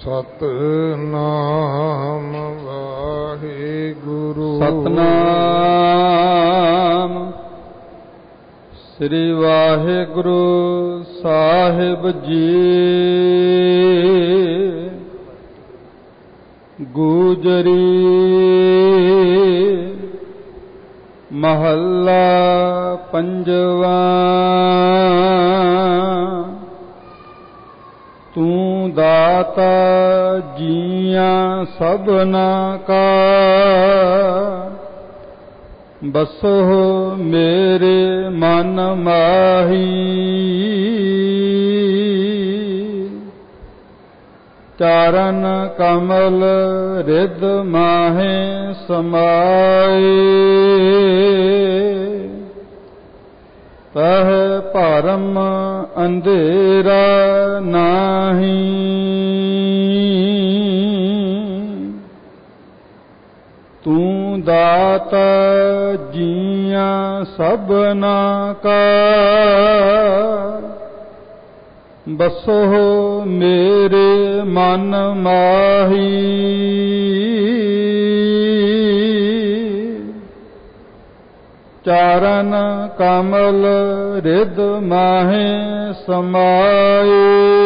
ਸਤਨਾਮ ਵਾਹਿਗੁਰੂ। ਸਤਨਾਮ ਸ੍ਰੀ ਵਾਹਿਗੁਰੂ ਸਾਹਿਬ ਜੀ। ਗੂਜਰੀ ਮਹੱਲਾ ਪੰਜਵਾ। ਤੂੰ ਦਾਤਾ ਜੀਆਂ ਸਭਨਾ ਕਾ, ਬਸੋ ਮੇਰੇ ਮਨ ਮਾਹੀ। ਚਰਨ ਕਮਲ ਰਿਦ ਮਾਹੇ ਸਮਾਏ, ਤਹ ਭਰਮ ਅੰਧੇਰਾ ਨਾਹੀ। ਤੂੰ ਦਾਤਾ ਜੀਆਂ ਸਭਨਾ ਕਾ, ਬਸੋ ਮੇਰੇ ਮਨ ਮਾਹੀ। ਚਰਨ ਕਮਲ ਰਿਦ ਮਾਹੇ ਸਮਾਏ,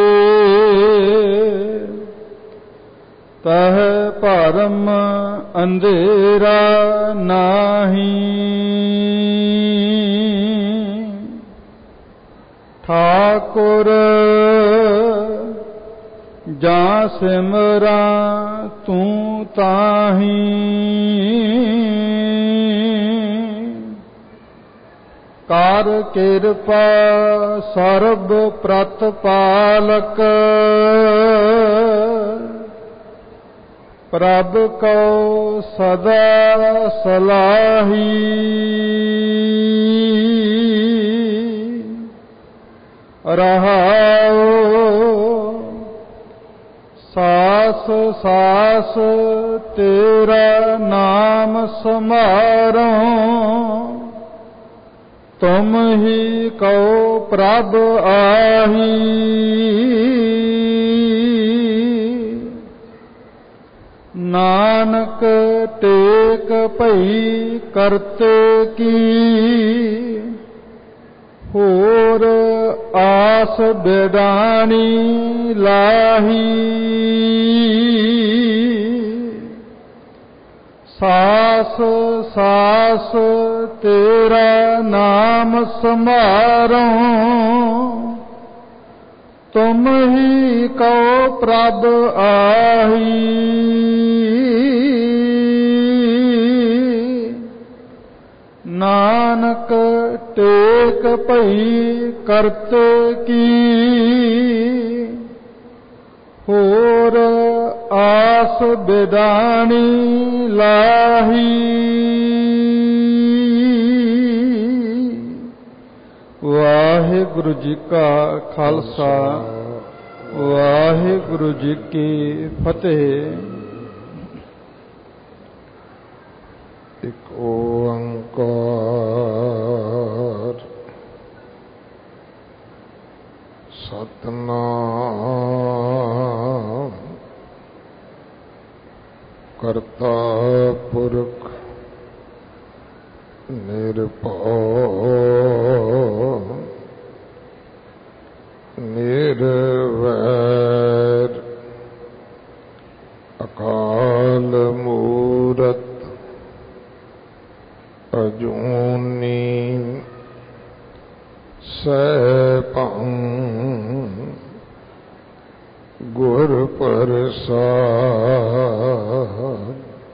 ਤਹ ਭਰਮ ਅੰਧੇਰਾ ਨਾਹੀ। ਠਾਕੁਰ ਜਾਂ ਸਿਮਰਾਂ ਤੂੰ ਤਾਹੀਂ, ਕਰ ਕਿਰਪਾ ਸਰਬ ਪ੍ਰਤਪਾਲਕ। ਪ੍ਰਭ ਕੋ ਸਦਾ ਸਲਾਹੀ, ਰਹਾਉ ਸਾਸ ਸਾਸ ਤੇਰਾ ਨਾਮ ਸਮਾਰੋ। ਤੁਮ ਹੀ ਕਉ ਪ੍ਰਭ ਆਹੀ, ਨਾਨਕ ਟੇਕ ਭਈ ਕਰਤੇ ਕੀ। ਹੋਰ ਆਸ ਬਿਡਾਣੀ ਲਾਹੀ, ਸਾਸ ਸਾਸ ਤੇਰਾ ਨਾਮ ਸਮਾਰੋ। ਤੁਮ ਹੀ ਕਉ ਪ੍ਰਭ ਆਹੀ, ਨਾਨਕ ਟੇਕ ਭਈ ਕਰਤੇ ਕੀ। ਹੋਰ ਆਸ ਬਿਡਾਣੀ ਲਾਹੀ। ਵਾਹਿਗੁਰੂ ਜੀ ਕਾ ਖਾਲਸਾ, ਵਾਹਿਗੁਰੂ ਜੀ ਕੀ ਫਤਿਹ। ਇੱਕ ਓੰਕਾਰ ਸਤਨਾਮ ਕਰਤਾ ਪੁਰਖ ਨਿਰਭਉ ਨਿਰਵੈਰ ਅਕਾਲ ਮੂਰਤ ਅਜੂਨੀ ਸੈਭੰ ਗੁਰ ਪ੍ਰਸਾਦਿ।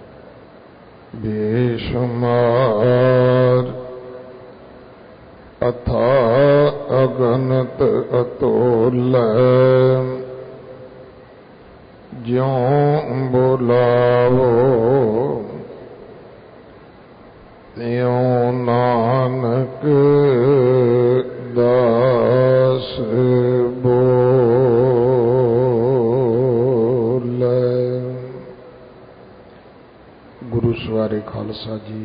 ਬੇਸ਼ੁਮਾਰ ਅਥਾਹ ਅਗਨਤ ਅਤੋਲੈ, ਜਿਉ ਬੁਲਾਵੋ ਤਿਉ ਨਾਨਕ ਦਾਸ ਬੋਲੇ। ਗੁਰੂ ਸਵਾਰੇ ਖਾਲਸਾ ਜੀ।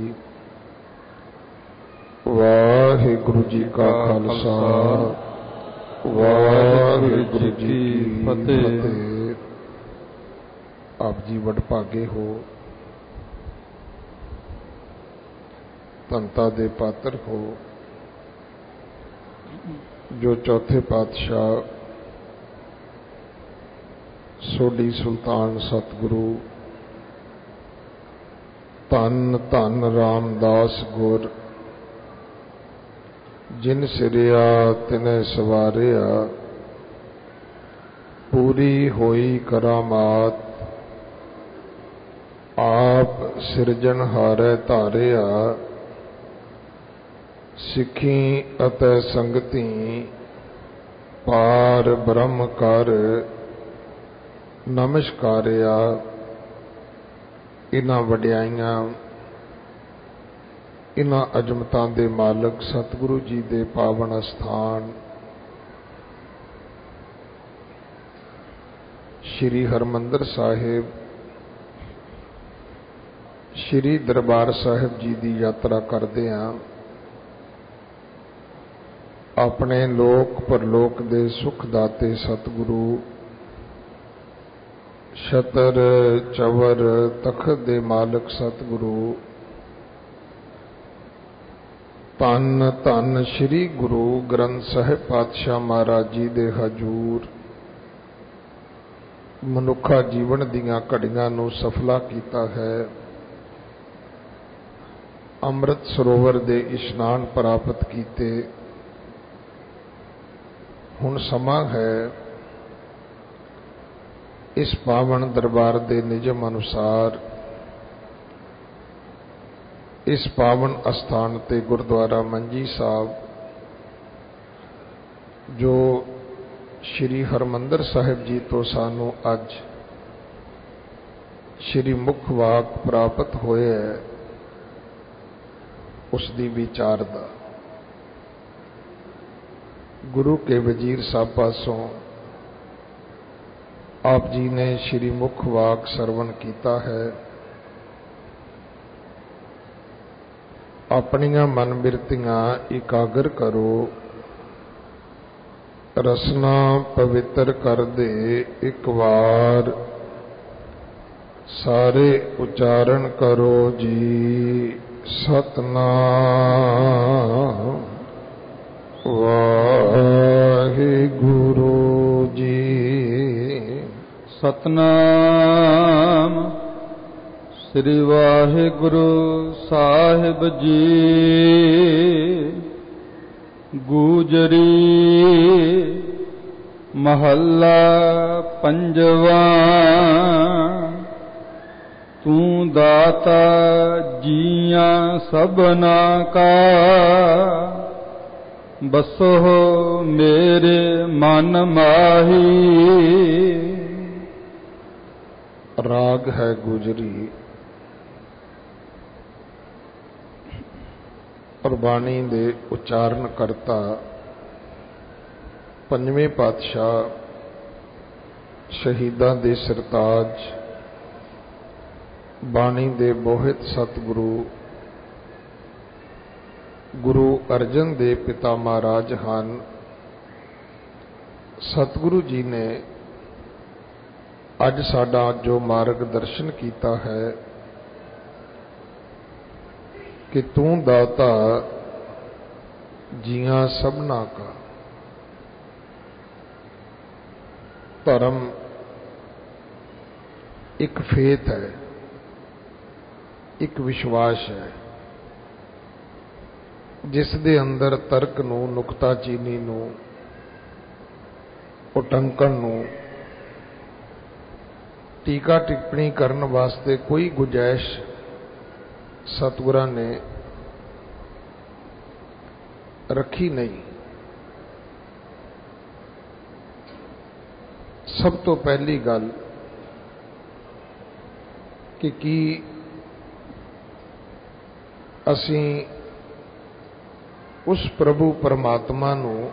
ਵਾਹਿਗੁਰੂ ਜੀ ਕਾ ਖਾਲਸਾ, ਵਾਹਿਗੁਰੂ ਜੀ ਕੀ ਫਤਿਹ। ਆਪ ਜੀ ਵਡਭਾਗੇ ਹੋ, ਧੰਤਾ ਦੇ ਪਾਤਰ ਹੋ, ਜੋ ਚੌਥੇ ਪਾਤਸ਼ਾਹ ਸੋਢੀ ਸੁਲਤਾਨ ਸਤਿਗੁਰੂ ਧੰਨ ਧੰਨ ਰਾਮਦਾਸ ਗੁਰ ਜਿਨ ਸਿਰਿਆ ਤਿਨੈ ਸਵਾਰਿਆ, ਪੂਰੀ ਹੋਈ ਕਰਾਮਾਤ ਆਪ ਸਿਰਜਣਹਾਰੈ ਧਾਰਿਆ। ਸਿੱਖੀ ਅਤੇ ਸੰਗਤੀ ਪਾਰ ਬ੍ਰਹਮ ਕਰ ਨਮਸਕਾਰਿਆ। ਇਹਨਾਂ ਵਡਿਆਈਆਂ, ਇਹਨਾਂ ਅਜ਼ਮਤਾਂ ਦੇ ਮਾਲਕ ਸਤਿਗੁਰੂ ਜੀ ਦੇ ਪਾਵਨ ਅਸਥਾਨ ਸ਼੍ਰੀ ਹਰਿਮੰਦਰ ਸਾਹਿਬ, ਸ਼੍ਰੀ ਦਰਬਾਰ ਸਾਹਿਬ ਜੀ ਦੀ ਯਾਤਰਾ ਕਰਦੇ ਹਾਂ। ਆਪਣੇ ਲੋਕ ਪਰਲੋਕ ਦੇ ਸੁਖ ਦਾਤੇ ਸਤਿਗੁਰੂ ਛਤਰ ਚਵਰ ਤਖਤ ਦੇ ਮਾਲਕ ਸਤਿਗੁਰੂ ਧੰਨ ਧੰਨ ਸ੍ਰੀ ਗੁਰੂ ਗ੍ਰੰਥ ਸਾਹਿਬ ਪਾਤਸ਼ਾਹ ਮਹਾਰਾਜ ਜੀ ਦੇ ਹਜ਼ੂਰ ਮਨੁੱਖਾ ਜੀਵਨ ਦੀਆਂ ਘੜੀਆਂ ਨੂੰ ਸਫਲਾ ਕੀਤਾ ਹੈ। ਅੰਮ੍ਰਿਤ ਸਰੋਵਰ ਦੇ ਇਸ਼ਨਾਨ ਪ੍ਰਾਪਤ ਕੀਤੇ। ਹੁਣ ਸਮਾਂ ਹੈ ਇਸ ਪਾਵਨ ਦਰਬਾਰ ਦੇ ਨਿਯਮ ਅਨੁਸਾਰ ਇਸ ਪਾਵਨ ਅਸਥਾਨ ਤੇ ਗੁਰਦੁਆਰਾ ਮੰਜੀ ਸਾਹਿਬ, ਜੋ ਸ਼੍ਰੀ ਹਰਿਮੰਦਰ ਸਾਹਿਬ ਜੀ ਤੋਂ ਸਾਨੂੰ ਅੱਜ ਸ਼੍ਰੀ ਮੁੱਖ ਵਾਕ ਪ੍ਰਾਪਤ ਹੋਇਆ ਹੈ, ਉਸ ਦੀ ਵਿਚਾਰ ਦਾ ਗੁਰੂ ਕੇ ਵਜ਼ੀਰ ਸਾਹਿਬ ਪਾਸੋਂ ਆਪ ਜੀ ਨੇ ਸ਼੍ਰੀ ਮੁੱਖ ਵਾਕ ਸਰਵਣ ਕੀਤਾ ਹੈ। ਆਪਣੀਆਂ ਮਨ ਬਿਰਤੀਆਂ ਇਕਾਗਰ ਕਰੋ, ਰਸਨਾ ਪਵਿੱਤਰ ਕਰ ਦੇ ਇੱਕ ਵਾਰ, ਸਾਰੇ ਉਚਾਰਨ ਕਰੋ ਜੀ ਸਤਨਾਮ ਵਾਹਿਗੁਰੂ ਜੀ। ਸਤਨਾਮ ਸ੍ਰੀ ਵਾਹਿਗੁਰੂ ਸਾਹਿਬ ਜੀ। ਗੂਜਰੀ ਮਹੱਲਾ ਪੰਜਵਾਂ। ਤੂੰ ਦਾਤਾ ਜੀਆਂ ਸਭਨਾ ਕਾ, ਬਸੋ ਮੇਰੇ ਮਨ ਮਾਹੀ। ਰਾਗ ਹੈ ਗੁਜਰੀ। ਬਾਣੀ ਦੇ ਉਚਾਰਨ ਕਰਤਾ ਪੰਜਵੇਂ ਪਾਤਸ਼ਾਹ ਸ਼ਹੀਦਾਂ ਦੇ ਸਰਤਾਜ ਬਾਣੀ ਦੇ ਬੋਹਿਤ ਸਤਿਗੁਰੂ ਗੁਰੂ ਅਰਜਨ ਦੇ ਪਿਤਾ ਮਹਾਰਾਜ ਹਨ। ਸਤਿਗੁਰੂ ਜੀ ਨੇ ਅੱਜ ਸਾਡਾ ਜੋ ਮਾਰਗ ਦਰਸ਼ਨ ਕੀਤਾ ਹੈ ਕਿ ਤੂੰ ਦਾਤਾ ਜੀਆਂ ਸਭਨਾ ਕਾ। ਧਰਮ ਇੱਕ ਫੇਥ ਹੈ, ਇੱਕ ਵਿਸ਼ਵਾਸ ਹੈ, ਜਿਸ ਦੇ ਅੰਦਰ ਤਰਕ ਨੂੰ, ਨੁਕਤਾਚੀਨੀ ਨੂੰ, ਉਟੰਕਣ ਨੂੰ, ਟੀਕਾ ਟਿੱਪਣੀ ਕਰਨ ਵਾਸਤੇ ਕੋਈ ਗੁੰਜਾਇਸ਼ ਸਤਿਗੁਰਾਂ ਨੇ ਰੱਖੀ ਨਹੀਂ। ਸਭ ਤੋਂ ਪਹਿਲੀ ਗੱਲ ਕਿ ਕੀ ਅਸੀਂ ਉਸ ਪ੍ਰਭੂ ਪਰਮਾਤਮਾ ਨੂੰ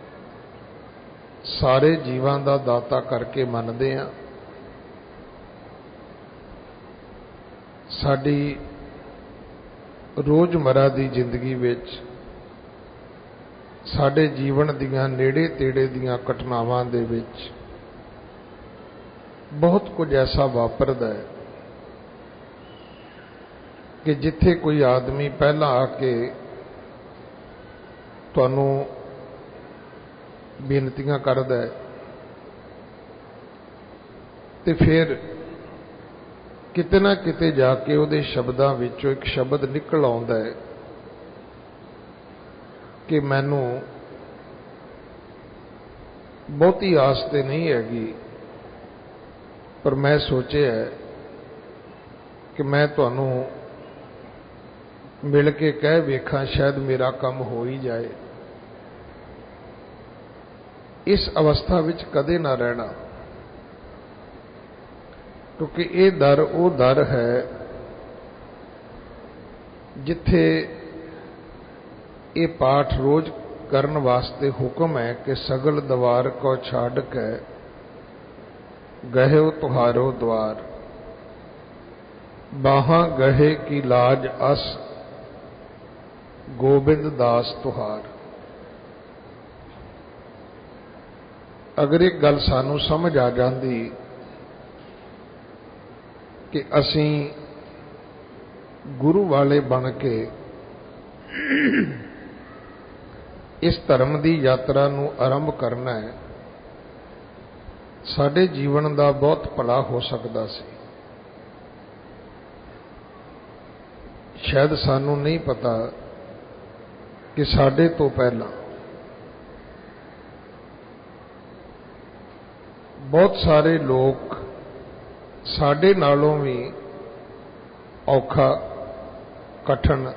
ਸਾਰੇ ਜੀਵਾਂ ਦਾ ਦਾਤਾ ਕਰਕੇ ਮੰਨਦੇ ਹਾਂ। ਸਾਡੀ ਰੋਜ਼ਮर्रा ਦੀ ਜ਼ਿੰਦਗੀ ਵਿੱਚ ਸਾਡੇ ਜੀਵਨ ਦੀਆਂ ਨੇੜੇ ਤੇੜੇ ਦੀਆਂ ਘਟਨਾਵਾਂ ਦੇ ਵਿੱਚ बहुत कुछ ऐसा वापरदा है कि जिथे कोई आदमी पहला आके तुहानू बेनतियां करदा है ते फिर किते ना किते जाके उहदे शब्दां विचों एक शब्द निकल आउंदा है कि मैनू बहुती आस ते नहीं हैगी, पर मैं सोचिया है कि मैं तुहानू मिल के कह वेखां, शायद मेरा काम हो ही जाए। इस अवस्था विच कदे ना रहना, क्योंकि ये दर वो दर है जिथे ये पाठ रोज करन वास्ते हुक्म है कि सगल द्वार को छाड़ के गहे तुहारो द्वार, बाहां गहे की लाज अस गोबिंद दास तुहार। अगर एक गल सानू समझ आ जाती कि असीं गुरु वाले बन के इस धर्म की यात्रा नू आरंभ करना है, साडे जीवन का बहुत भला हो सकता सी। शायद सानू नहीं पता कि साडे तो पहला बहुत सारे लोग साडे नालों भी औखा, कठिन,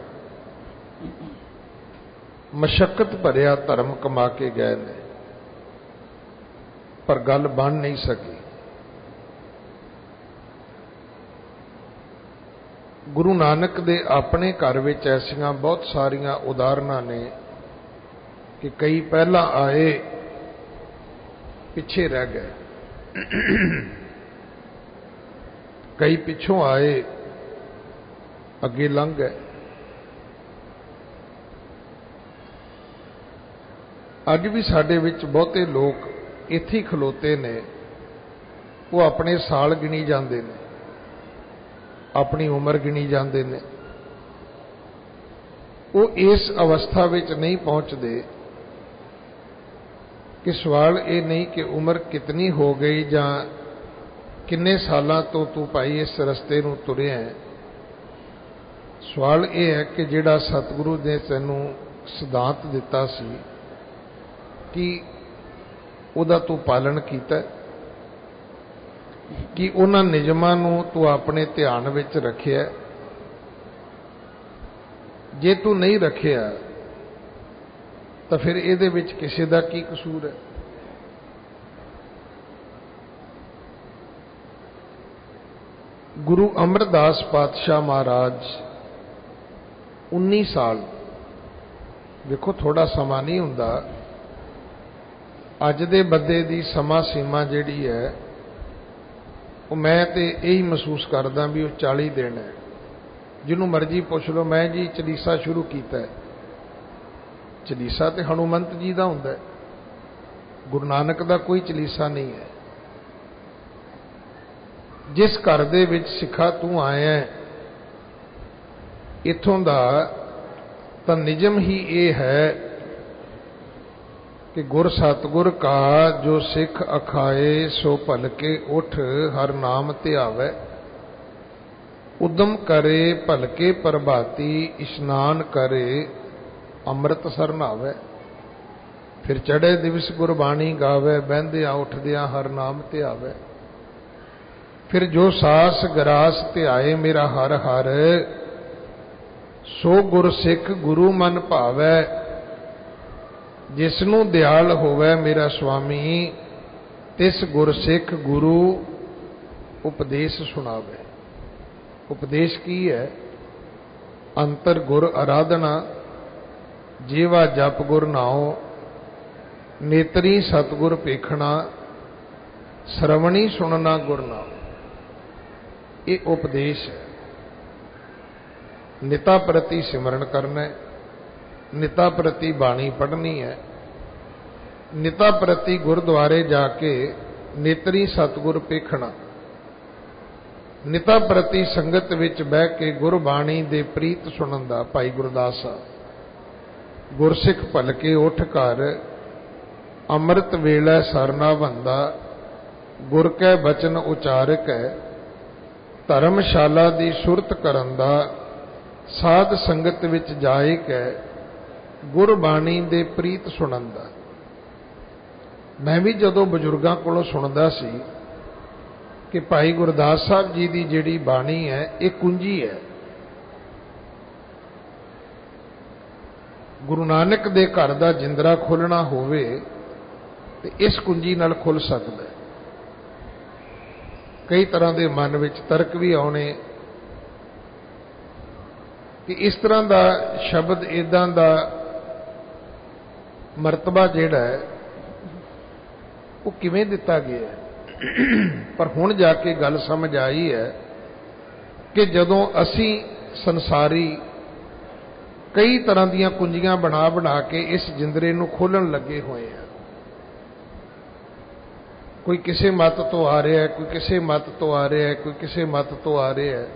मशक्कत भरिया धर्म कमा के गए ने, पर गल बन नहीं सकी। गुरु नानक दे अपने घर विच ऐसियां बहुत सारियां उदाहरणां ने कि कई पहला आए पिछे रह गए, कई पिछों आए अगे लंघ गए। अज भी साडे विच बहुते लोग इत्थे ही खलोते ने, वो अपने साल गिनी जाते हैं, अपनी उम्र गिनी जाते हैं, वो इस अवस्था विच नहीं पहुँचते कि सवाल ये नहीं कि उम्र कितनी हो गई जां किन्ने सालां तो तू भाई इस रस्ते नूं तुरिया है। सवाल ये है कि जिहड़ा सतगुरु ने तैनूं सिद्धांत दिता सी कि उहदा तू पालन कीता, कि उन्हां नियमां नूं तू अपने ध्यान विच रखिया। जे तू नहीं रखिया तो फिर इहदे विच किसी दा की कसूर है। गुरु अमरदास पातशाह महाराज 19 साल, देखो थोड़ा समा नहीं हुंदा, अज दे बंदे दी समा सीमा जिहड़ी है वो मैं तो यही महसूस करदा भी वो 40 दिन है। जिन्हों मर्जी पुछ लो, मैं जी चलीसा शुरू किया है, चलीसा तो हनुमंत जी का हुंदा है, गुरु नानक का कोई चलीसा नहीं है। जिस घर दे विच सिखा तू आया इत्थों दा तां निजम ही ये है कि गुर सतगुर का जो सिख अखाए सो भलके उठ हर नाम ध्यावै, उदम करे भलके प्रभाती इशनान करे अमृत सरनावै। फिर चढ़े दिवस गुरबाणी गावे बहंदिया उठदिया हर नाम ध्यावै। फिर जो सास गरास ध्याए मेरा हर हर, सो गुर सिख गुरु मन भावै। जिसनों दयाल होवे मेरा स्वामी, तिस गुर सिख गुरु उपदेश सुनावे। उपदेश की है? अंतर गुर आराधना, जीवा जप गुर नाओ, नेतरी सतगुर पेखना, श्रवणी सुनना गुर नाओ। ये उपदेश है। निता प्रति सिमरन करना है, निता प्रति बाणी पढ़नी है, निता प्रति गुरुद्वारे जाके नेतरी सतगुर पेखना। निता प्रति संगत विच बह के गुरबाणी दे प्रीत सुनन दा। भाई गुरदास गुरसिख भलके उठ घर, अमृत वेला सरना बंदा। गुर कै बचन उचारक है, धर्मशाला दी सुरत करन दा। साध संगत विच जाए कै, गुरबाणी दे प्रीत सुनन दा। मैं भी जदों बजुर्गों कोलों सुनदा सी कि भाई गुरदास साहब जी की जिहड़ी बाणी है ये कुंजी है। गुरु नानक दे घर दा जिंदरा खोलना होवे ते इस कुंजी नाल खुल सकदा है। कई तरह के मन विच तर्क भी आने कि इस तरह का शब्द इदां दा मरतबा जिहड़ा है वो किवें दिता गया है। पर हुण जाके गल समझ आई है कि जदों असी संसारी कई तरह दीयां कुंजियां बना बना के इस जिंदरे नूं खोलण लगे हुए हैं। कोई किसी मत तो आ रहा है, कोई किसी मत तो आ रहा है, कोई किसी मत तो आ रहा है।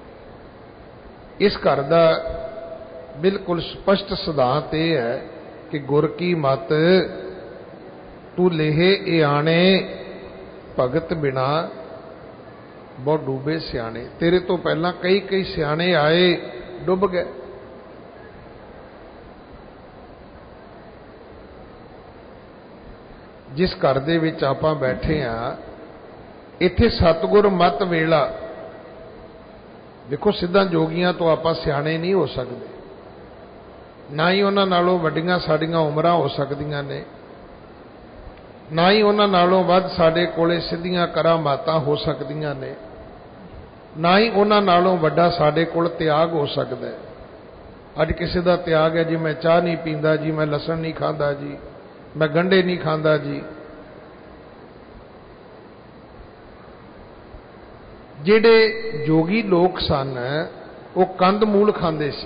इस घर का बिल्कुल स्पष्ट सिद्धांत यह है कि गुर की मत तू लेहे ए आने, भगत बिना बहुत डूबे सियाने। तेरे तो पहला कई कई सियाने आए, डुब गए। जिस घर दे विच आपां बैठे हाँ, इत्थे सतगुर मत वेला। देखो सिद्धां जोगियां तो आपां सियाने नहीं हो सकते, ना ही उन्हां नालों वड्डियां साडियां उमरां हो सकदियां ने, ना ही उन्हां नालों वध साडे कोले सिद्धियां करामातां हो सकदियां ने, ना ही उन्हां नालों वड्डा साडे कोल त्याग हो सकदा है। अज किसी का त्याग है जी मैं चाह नहीं पींदा जी, मैं लसन नहीं खाता जी, मैं गंढे नहीं खाता जी। जिहड़े जोगी लोग सन वो कंद मूल खांदे सी,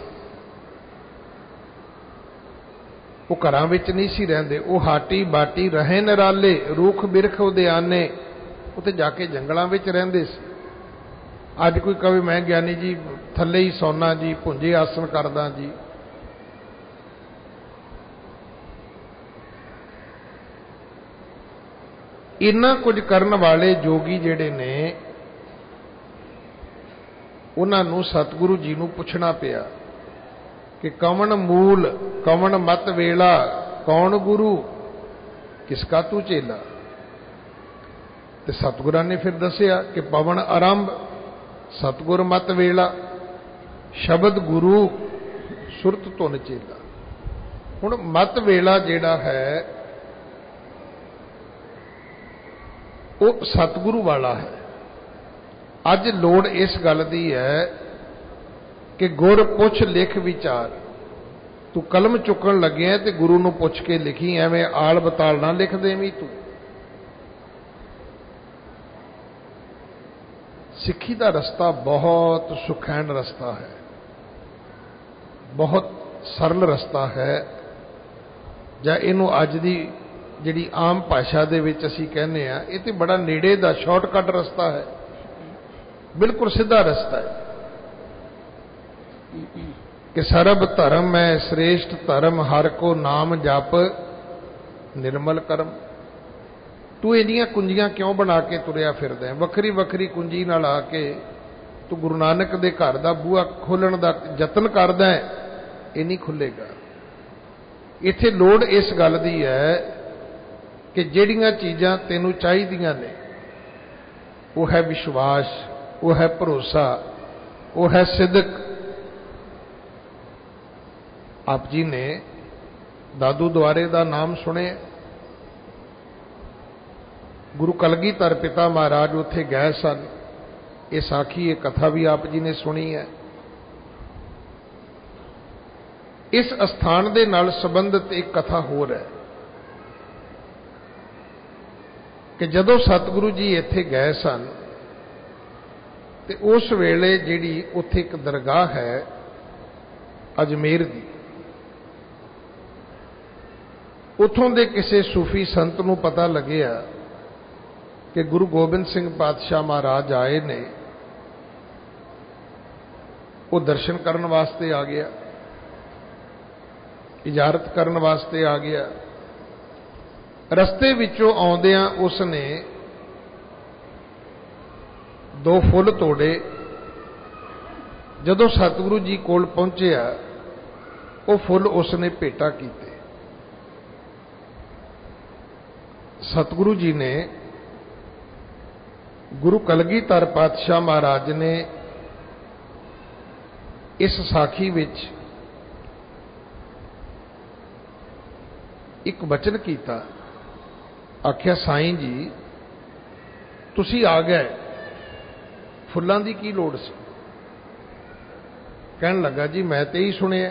वो घरां विच नहीं सी रहिंदे। वो हाटी बाटी रहे निराले, रूख बिरख उद्याने, उत्ते जाके जंगलों विच रहिंदे सी। अज कोई कहे मैं ज्ञानी जी थल्ले ही सौना जी, भुंजे आसन करदा जी। इन्ना कुछ करन वाले जोगी जिहड़े ने उन्हां नूं सतगुरु जी नूं पुछना पिया कि कौन मूल कौन मत वेला, कौन गुरु किसका तू चेला। ते सतगुरां ने फिर दसिया कि पवन आरंभ सतगुर मत वेला, शब्द गुरु सुरत धुन चेला। हुण मत वेला जिहड़ा है वो सतगुरु वाला है। अज लोड़ इस गल दी है कि गुर पुछ लिख विचार। तू कलम चुकन लगे तो गुरु नूं पुछ के लिखी, एवें आल बताल ना लिख देवीं तू। सिक्खी का रस्ता बहुत सुखैन रस्ता है, बहुत सरल रस्ता है। जां इहनूं अज दी जिहड़ी आम भाषा दे विच असीं कहने आ, इह ते बड़ा नेड़े दा शॉर्टकट रस्ता है, बिल्कुल सीधा रास्ता है कि सरब धर्म है श्रेष्ठ धर्म, हर को नाम जप निर्मल कर्म। तू इहदियां कुंजियां क्यों बना के तुरिया फिरदा है? वखरी वखरी कुंजी नाल आके तू गुरु नानक दे घर दा बूहा खोलण दा यतन करदा है, ये नहीं खुलेगा। इत्थे लोड़ इस गल दी है कि जिहड़ियां चीज़ां तैनूं चाहीदियां ने वो है विश्वास, वो है भरोसा, वो है सिदक। आप जी ने दादू द्वारे का नाम सुने, गुरु कलगीधर पिता महाराज उत्थे गए सन। ये साखी, ये कथा भी आप जी ने सुनी है। इस स्थान दे नाल संबंधित एक कथा होर है कि जदों सतगुरु जी इत्थे गए सन ते उस वेले जिहड़ी उत्थे एक दरगाह है अजमेर दी, उत्थों दे किसी सूफी संत नूं पता लग्या कि गुरु गोबिंद सिंह पातशाह महाराज आए ने, वो दर्शन करने वास्ते आ गया, इजारत करने वास्ते आ गया। रस्ते विचों आउंदियां उसने 2 फुल तोड़े। जदों सतगुरु जी कोल पहुंचिया, वो फुल उसने भेटा कीते। सतगुरु जी ने, गुरु कलगीधर पातशाह महाराज ने इस साखी विच एक वचन किया, आख्या साईं जी तुसी आ गए, फुल्लां दी की लोड़ सी? कहन लगा जी मैं तो ही सुनिया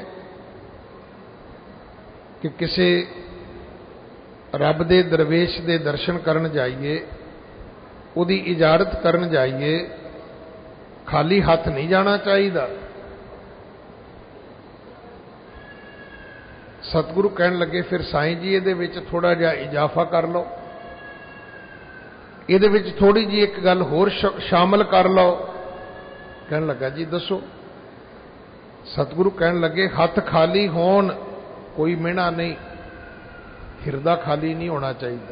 कि किसी रब दे दरवेश दे दर्शन करन जाइए, उहदी इजारत करन जाइए, खाली हथ नहीं जाना चाहिए। सतगुरु कहन लगे फिर साईं जी इहदे विच थोड़ा जिहा इजाफा कर लो, इहदे विच थोड़ी जी एक गल होर शामिल कर लो। कहन लगा जी दसो। सतगुरु कहन लगे हथ खाली होण कोई मिहना नहीं, हिरदा खाली नहीं होना चाहिए।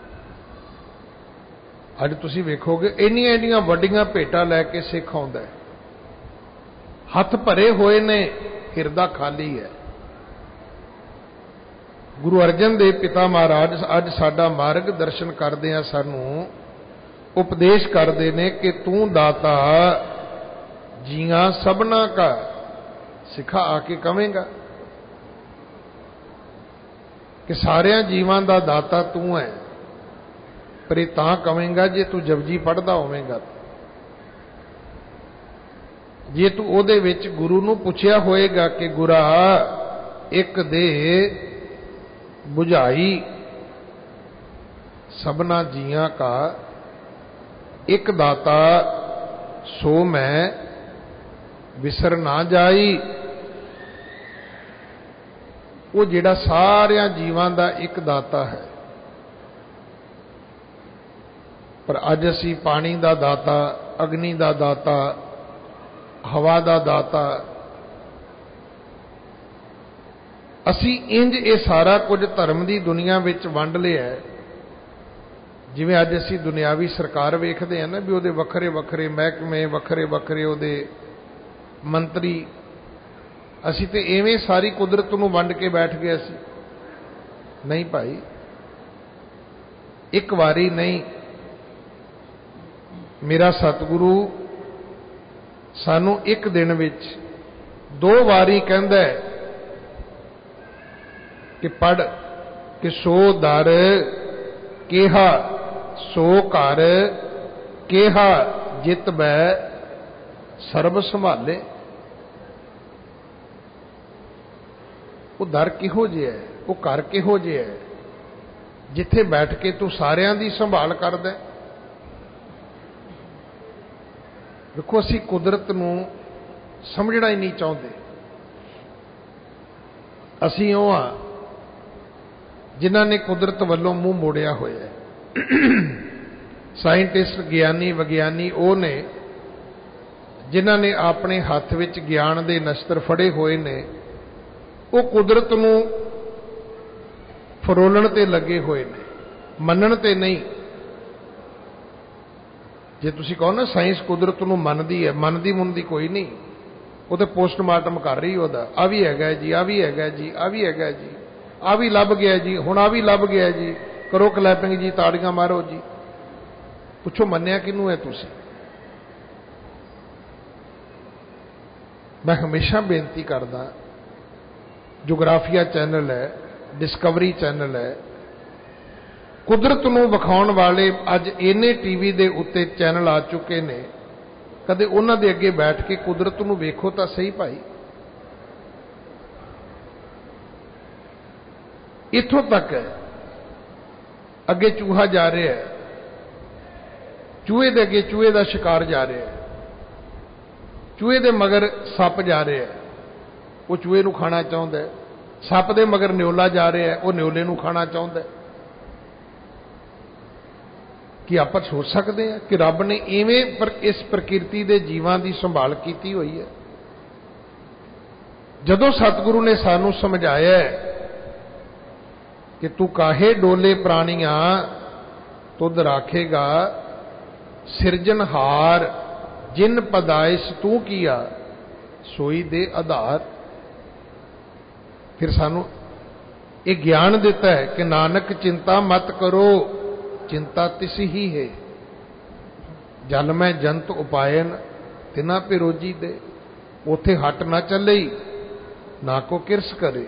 अज तुसीं वेखोगे इन्नियां इन्नियां वड्डियां भेटां लैके सिख आउंदा है, हथ भरे हुए ने, हिरदा खाली है। गुरु अर्जन देव पिता महाराज अज साडा मार्ग दर्शन करदे आ सानूं उपदेश करदे ने कि तू दाता जियां सबना का, सिखा आके कवेंगा कि सारियां जीवां दा दाता तू है, पर ये तां कवेंगा जे तू जपजी पढ़दा होवेंगा। जे तू उहदे विच गुरु नूं पुछिया होएगा कि गुरा एक दे बुझाई सबना जियां का, एक दाता सो मैं विसर ना जाई। वो जिहड़ा सारियां जीवां दा एक दाता है, पर अज असी पानी दा दाता, अग्नि दा दाता, हवा दा दाता, असी इंज ये सारा कुछ धर्म की दुनिया विच वंड लिया है। जिवें अज असी दुनियावी सरकार वेखदे हैं ना भी उहदे वखरे वखरे महकमे, वखरे वखरे उहदे मंत्री, असी तो इवें सारी कुदरत नूं वंड के बैठ गए सी। नहीं भाई, एक वारी नहीं, मेरा सतगुरु सानू एक दिन विच 2 वारी कहंदा है कि पढ़ कि सो दर केहा, सो घर केहा, जित बै सर्ब संभाले। वो दर किहो जिहा है, वो घर किहो जिहा है जिथे बैठ के तू सारियां दी संभाल करदा है। देखो असी कुदरत नूं समझना ही नहीं चाहते। असी वो हाँ जिन्हां ने कुदरत वालों मूँह मोड़िया होया है। साइंटिस्ट, ज्ञानी, विज्ञानी वो ने जिन्हां ने अपने हाथ विच ज्ञान दे नस्तर फड़े हुए ने, वो कुदरत नूं फरोलण ते लगे हुए ने, मनण ते नहीं। जे तुसीं कहो ना साइंस कुदरत नूं मनदी है, मनदी मुनदी कोई नहीं, वो तो पोस्टमार्टम कर रही होदा, आ भी हैगा जी, आ भी हैगा जी, आ भी हैगा जी, आ भी लभ गया जी, हुण आ भी लभ गया जी, करो क्लैपिंग जी, ताड़ियां मारो जी। पुछो मन्निया किनू है तुसीं? मैं हमेशा बेनती करदा, जोग्राफिया चैनल है, डिस्कवरी चैनल है, कुदरत नूं विखाउण वाले अज इन्ने टीवी दे उत्ते चैनल आ चुके ने, कदे उन्हां दे अगे बैठ के कुदरत नूं वेखो तां सही भाई। इत्थों तक है, अगे चूहा जा रहा है, चूहे दे अगे चूहे का शिकार जा रहा है, चूहे दे मगर सप जा रहा है, वो चूहे नूं खाना चाहुंदा है, सप दे मगर न्योला जा रहा है, वो न्योले नूं खाना चाहुंदा है। कि आप सोच सकते हैं कि रब ने इवें इस प्रकृति के जीवां की संभाल की हुई है। जदों सतगुरु ने सानू समझाया कि तू काहे डोले प्राणियां तुद राखेगा, सिरजनहार जिन पदाइश तू किया सोई दे आधार। फिर सानू एक ज्ञान देता है कि नानक चिंता मत करो, चिंता तिस ही है। जल में जंत उपायन तिना पिरोजी दे। उथे हट ना चले ना को किरस करे।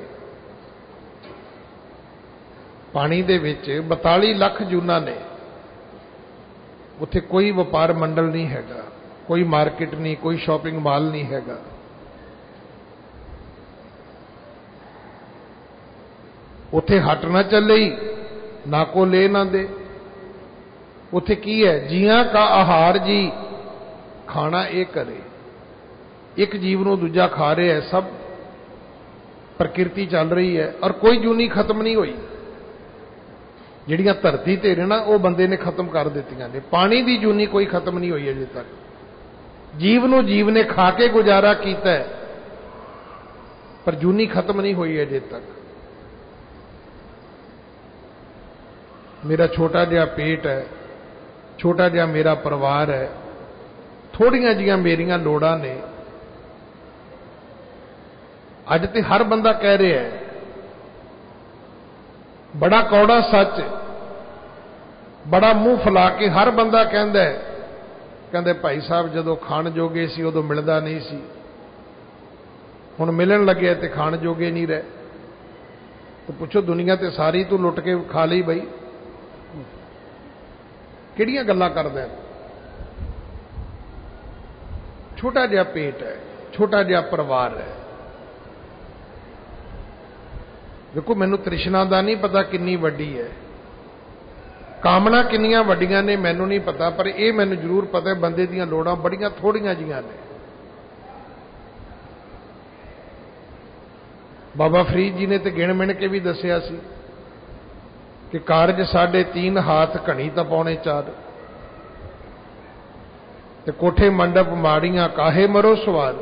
पानी दे विच 42 लाख जूना ने, उथे कोई व्यापार मंडल नहीं हैगा, कोई मार्केट नहीं, कोई शॉपिंग मॉल नहीं हैगा। उथे हट ना चले ना को ले ना दे। उथे की है, जियां का आहार जी खाना ये करे। एक जीव नूं दूजा खा रहे है, सब प्रकृति चल रही है और कोई जूनी खत्म नहीं हुई। जिहड़ियां धरती ते ने ना वो बंदे ने खत्म कर दित्तियां ने। पानी की जूनी कोई खत्म नहीं हुई अजे तक। जीव नूं जीव ने खा के गुजारा कीता है, पर जूनी खत्म नहीं हुई अजे तक। मेरा छोटा जिहा पेट है, छोटा जिहा मेरा परिवार है, थोड़ियां जिहियां मेरियां लोड़ां ने। अज तो हर बंदा कह रहा है, बड़ा कौड़ा सच, बड़ा मुंह फैला के हर बंदा कहता है, कहते भाई साहब जदों खाण जोगे सी उदों मिलदा नहीं सी, हुण मिलन लगे तो खाण जोगे नहीं रहे। तो पुछो दुनिया ते सारी तू लुट के खा ली बई, किहड़ियां गल्लां करदा है। छोटा जिहा पेट है, छोटा जिहा परिवार है। देखो मैनू तृष्णा का नहीं पता कितनी वड्डी है, कामना कितनियां वड्डियां ने मैनू नहीं पता, पर यह मैनू जरूर पता है बंदे दीयां लोड़ां बड़ियां थोड़ियां जिहियां ने। बाबा फरीद जी ने तो गिण मिण के भी दसिया सी कि कारज 3.5 हाथ घनी तो पौने 4, ते कोठे मंडप माड़ियां काहे मरो सवार।